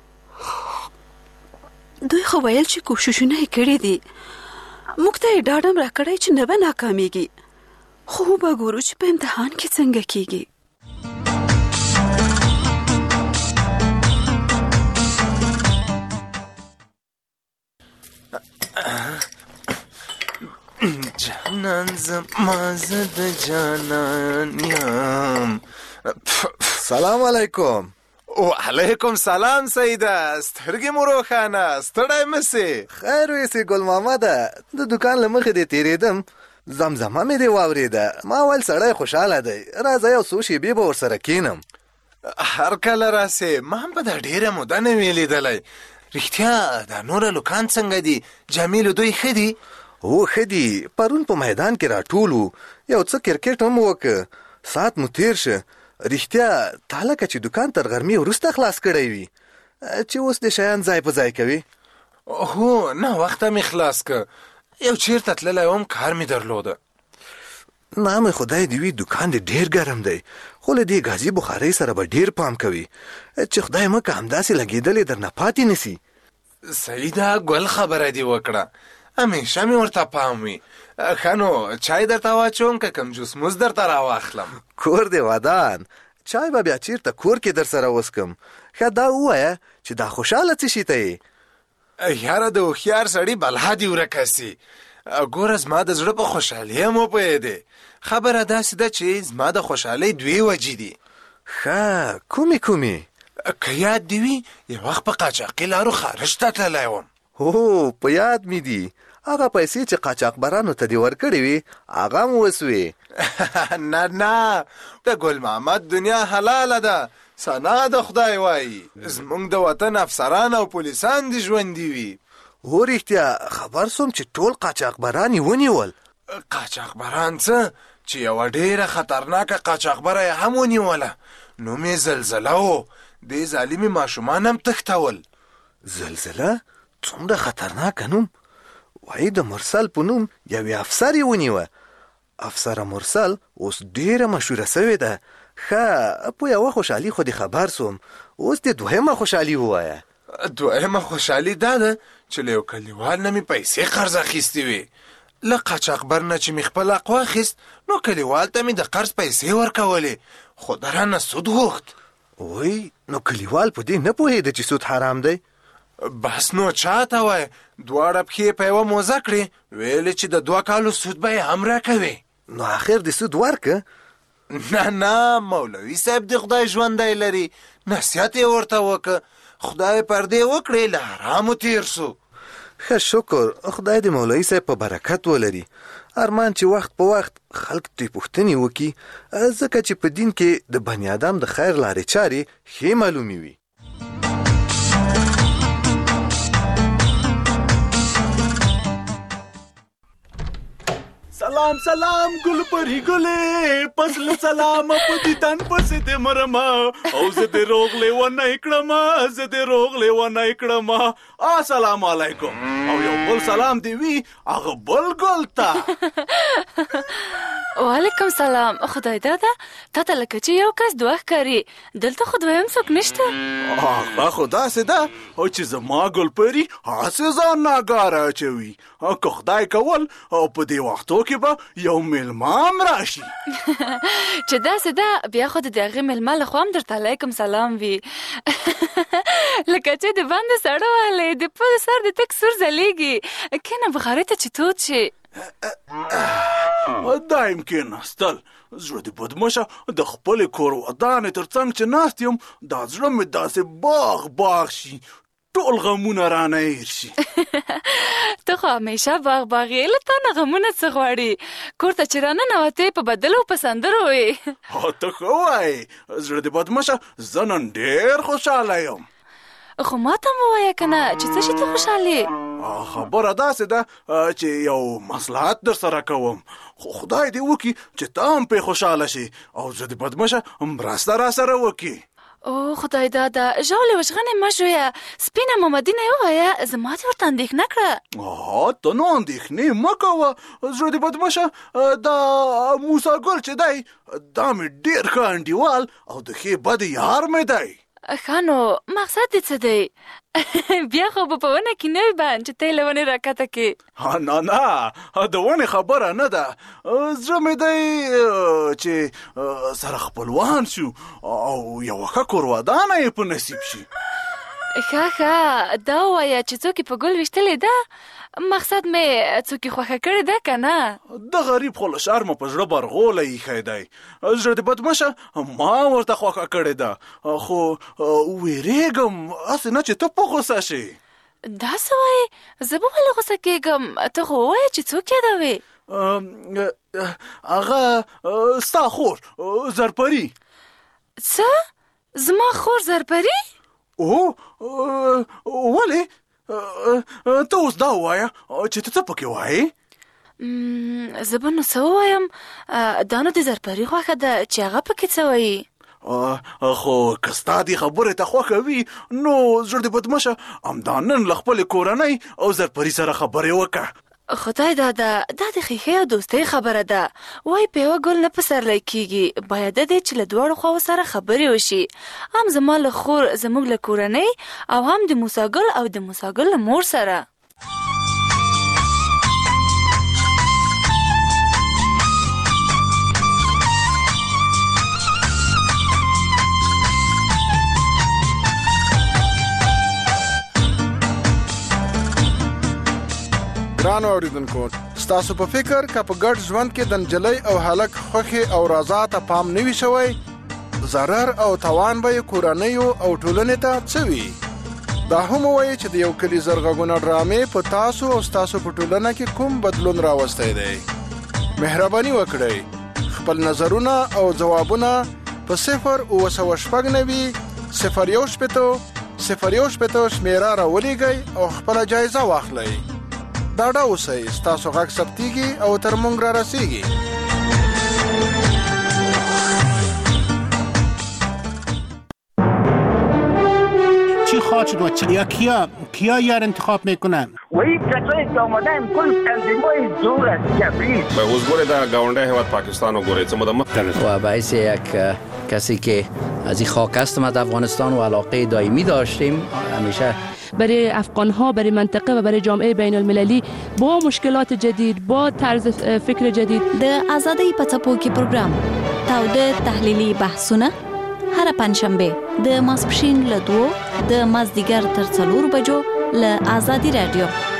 دوی خو ویل چې کوششونه یې کړي دي موږ ته یې ډاډ هم راکړی چې نه به ناکامیږي خو به ګورو چې په امتحان کې څنګه کیږي جانان زما زه د جانان یم سلام علیکم وعلیکم سلام سیده سترګې مو روښانه ستړی مه خیر ویسې ګل محمده د دوکان له مخې دې تېرېدم زمزمه مې دې واورېده ما ویل سړی خوشحاله دی راځه یو څو شېبې به ورسره کښېنم هر کله راسې ما هم په دا ډېره موده نه وې لیدلی رښتیا دا نور هلکان څنګه دي جمیلو دوی ښه دي هو ښه دي پرون په میدان کې راټول وو یو څه کرکټ هم وکړه ساعت مو تېر شه رښتیا تا لکه چې دوکان تر غرمې وروسته خلاص کړی وي چې اوس د شیان ځای په ځای کوي هو نه وخته مې خلاص که یو چیرته تللی وم کار مې درلوده نام خدای دې وي دوکان دې ډېر ګرم دی خو له دې ګازي بخارۍ سره به ډېر پام کوي چې خدای مکه همداسې لګېدلې درنه پاتې نسي سیده ګل خبره دې وکړه همیشه مې ورته پام وي ښه نو چای درته واچوم که کوم جوس موس درته راواخلم کور دې ودان چای به بیا چیرته کور کې در سره وسکم ښه دا ووایه چې دا خوشحاله څه شي ته یې یاره د هوښیار سړي بلا دې ورکه سي ګوره زما د زړه په خوشحالي هم وپوهېدې خبره داسې ده چې زما د خوشحالۍ دوې وجې دي ښه کومې که یاد دې وي یو وخت په قاچاقي لارو خارج ته تللی وم هو په یاد مې دي هغه پیسې چې قاچاقبرانو ته دې ورکړې وي هغه هم وسوې نه د ګل محمد دنیا حلاله ده ثنا د خدای وایي زموږ د وطن افسران او پولیسان دې ژوندي وي هو رښتیا خبر سوم چې ټول قاچاقبران یې ونیول. قاچاقبران څه چې یوه ډېره خطرناکه قاچاقبره یې هم ونیوله. نوم یې زلزله و. دې ظالمې ماشومان هم تښتول. زلزله؟ څومره خطرناکه نوم. وایي د مرسل په نوم یوې افسر یې ونیوه. افسر مرسل اوس ډېره مشهوره سوې ده. ښه په یوه خوشحالي خو دې خبر سوم. اوس دې دویمه خوشحالي ووایه. دویمه خوشحالي دا ده چې له یو کلیوال نه مې پیسې قرض اخیستې وې. له قاچاقبر نه چې مې خپل حق واخیست نو کلیوال ته مې د قرض پیسې ورکولې، خو د رانه سود غوښت. وای نو کلیوال په دې نه پوهېده چې سود حرام دی؟ بس نو چاته وای، دواړه پښې په یوه موزه کړې، ویلې چې د 2 کالو سود به یې هم راکوي. نو آخر دې سود ورکه؟ نه مولوي صاحب دې خدای ژوندی لري، نصیحت یې ورته وکړه، خدای پردې وکړې، له حرامو تیر سو. ښه شکر، خدای دې مولوي صاحب په برکت ولري. ارمان چې وخت په وخت خلک ترې پوښتنې وکړي، ځکه چې په دین کې د بني ادم د خیر لارې چارې ښې معلومې وي. سلام سلام ګل پری ګلې، پسل سلام په دیدن پسې دې مرما، او زه دې روغ لیونه کړم، زه دې روغ لیونه کړم. السلام علیکم. او یو بل سلام دی وی هغه بل ګل ته. وعلیکم سلام. خدای دادا تا ته لکه چې یو کس دوه ښکاري، دلته خو دویم څوک نشته. هغه خو داسې ده چې زما ګل پری هسې ځان ناګاره اچوي، که خدای کول او په دې وختو کې به یو میلمه هم راشي. چې داسې ده بیا خو د هغې میلمه له خوا هم درته علیکم سلام وي. لکه چې د باندې ساړه والی د پل سر د تک سور ځلیږي. کینه بخارۍ ته چې تود شي. دایم کېناستل. زړه دې بدمشه د خپلې کور ودانې تر څنګ چې ناست یم، دا زړه مې داسې باغ باغ شي، ټول غمونه رانه هیر شي. ته خو همیشه باغ باغ یې، له تا نه غمونه څه غواړي؟ کور ته چې راننوتې په بدلو او په سندرو وې. ته ښه وایې، زړه دې بدمشه زه نن ډېر خوشحاله یم. خو ما ته مو وایه که نه چې څه شي ته خوشحالې؟ خبره داسې ده چې یو مصلحت در سره کوم، خو خدای دې وکړي چې ته هم پې خوشحاله شي او زه دې بدمشه مرسته را سره وکړي. او خدای دادا ژاولې وژغنې مه ژویه، سپینه مامدینه یې ووایه، زما دې ورته اندېښنه کړه. ته نو اندېښنې مه کوه، زړه دې بدمشه دا موسی ګل چې دی دا مې ډېر ښه انډیوال او د ښې بدې یار مې دی. ښه نو مقصد دې څه دی؟ بیا خو به په ونه کې نه وي بند چې ته یې له ونې راکته کې. نه د ونې خبره نه ده، زړه مې دی چې سره خپلوان شو او یوه ښه کور ودانه یې په نصیب شي. ښه دا ووایه چې څوک یې په ګل ویشتلې ده؟ مقصد مې څوک یې خوښه کړې ده که نه؟ د غریب خو له شرمه په زړه برغوله ایښی دی، زړه دې بدمشه ما ورته خوښه کړې ده، خو ویرېږم هسې نه چې ته په غوسه شې. دا څه وایې؟ زه به ولې غوسه کېږم؟ ته خو ووایه چې څوک یادوې. هغه ستا خور زرپري. څه؟ زما خور زرپري؟ ولې؟ ته اوس دا ووایه چې ته څه پکې وایې؟ زه به نو څه ووایم؟ دا نو د زرپري خوښه ده چې هغه پکې څه وایي. خو که ستا دې خبرې ته خوښه وي نو زړه دې بدمشه همدا نن له خپلې کورنۍ او زرپري سره خبرې وکړه. خدای دادا دا د ښیښې او دوستۍ خبره ده، وای په یوه ګل نه پسرلی کېږي، باید دی چې له دواړو خواو سره خبرې وشي، هم زما له خور زموږ له کورنۍ او هم د موسی ګل او د موسی ګل له مور سره. ګرانو اوریدونکو، ستاسو په فکر که په ګډ ژوند کې د نجلۍ او هلک خوښې او رضا ته پام نه وي شوی، ضرر او تاوان به یې کورنیو او ټولنې ته څه وي؟ دا هم ووایي چې د یو کلي زرغږونه ډرامې په تاسو او ستاسو په ټولنه کې کوم بدلون راوستی دی. مهرباني وکړئ خپل نظرونه او ځوابونه په 0 9 9 0 1 6 0 شمیره راولېږئ او خپله جایزه واخلئ. ډاډه اوسئ ستاسو غږ ثبتېږي او تر موږ را رسېږي. چی خواهد شد یا کیا یار انتخاب میکنن؟ وی کسایی که آمدن کل تنظیمای دور از کبیر. به وزگوری در گاونده هیواد پاکستان و گوری و باعث یک کسی که از این خاک هستم از افغانستان و علاقه دائمی داشتیم همیشه برای افغان‌ها، برای منطقه و برای جامعه بین المللی با مشکلات جدید، با طرز فکر جدید. د آزادۍ په څپو کې پروګرام تاوده تحلیلي بحثونه هر پنځشنبه د ماسپښین له 2 د مازدیګر تر 4 بجو له آزادي رادیو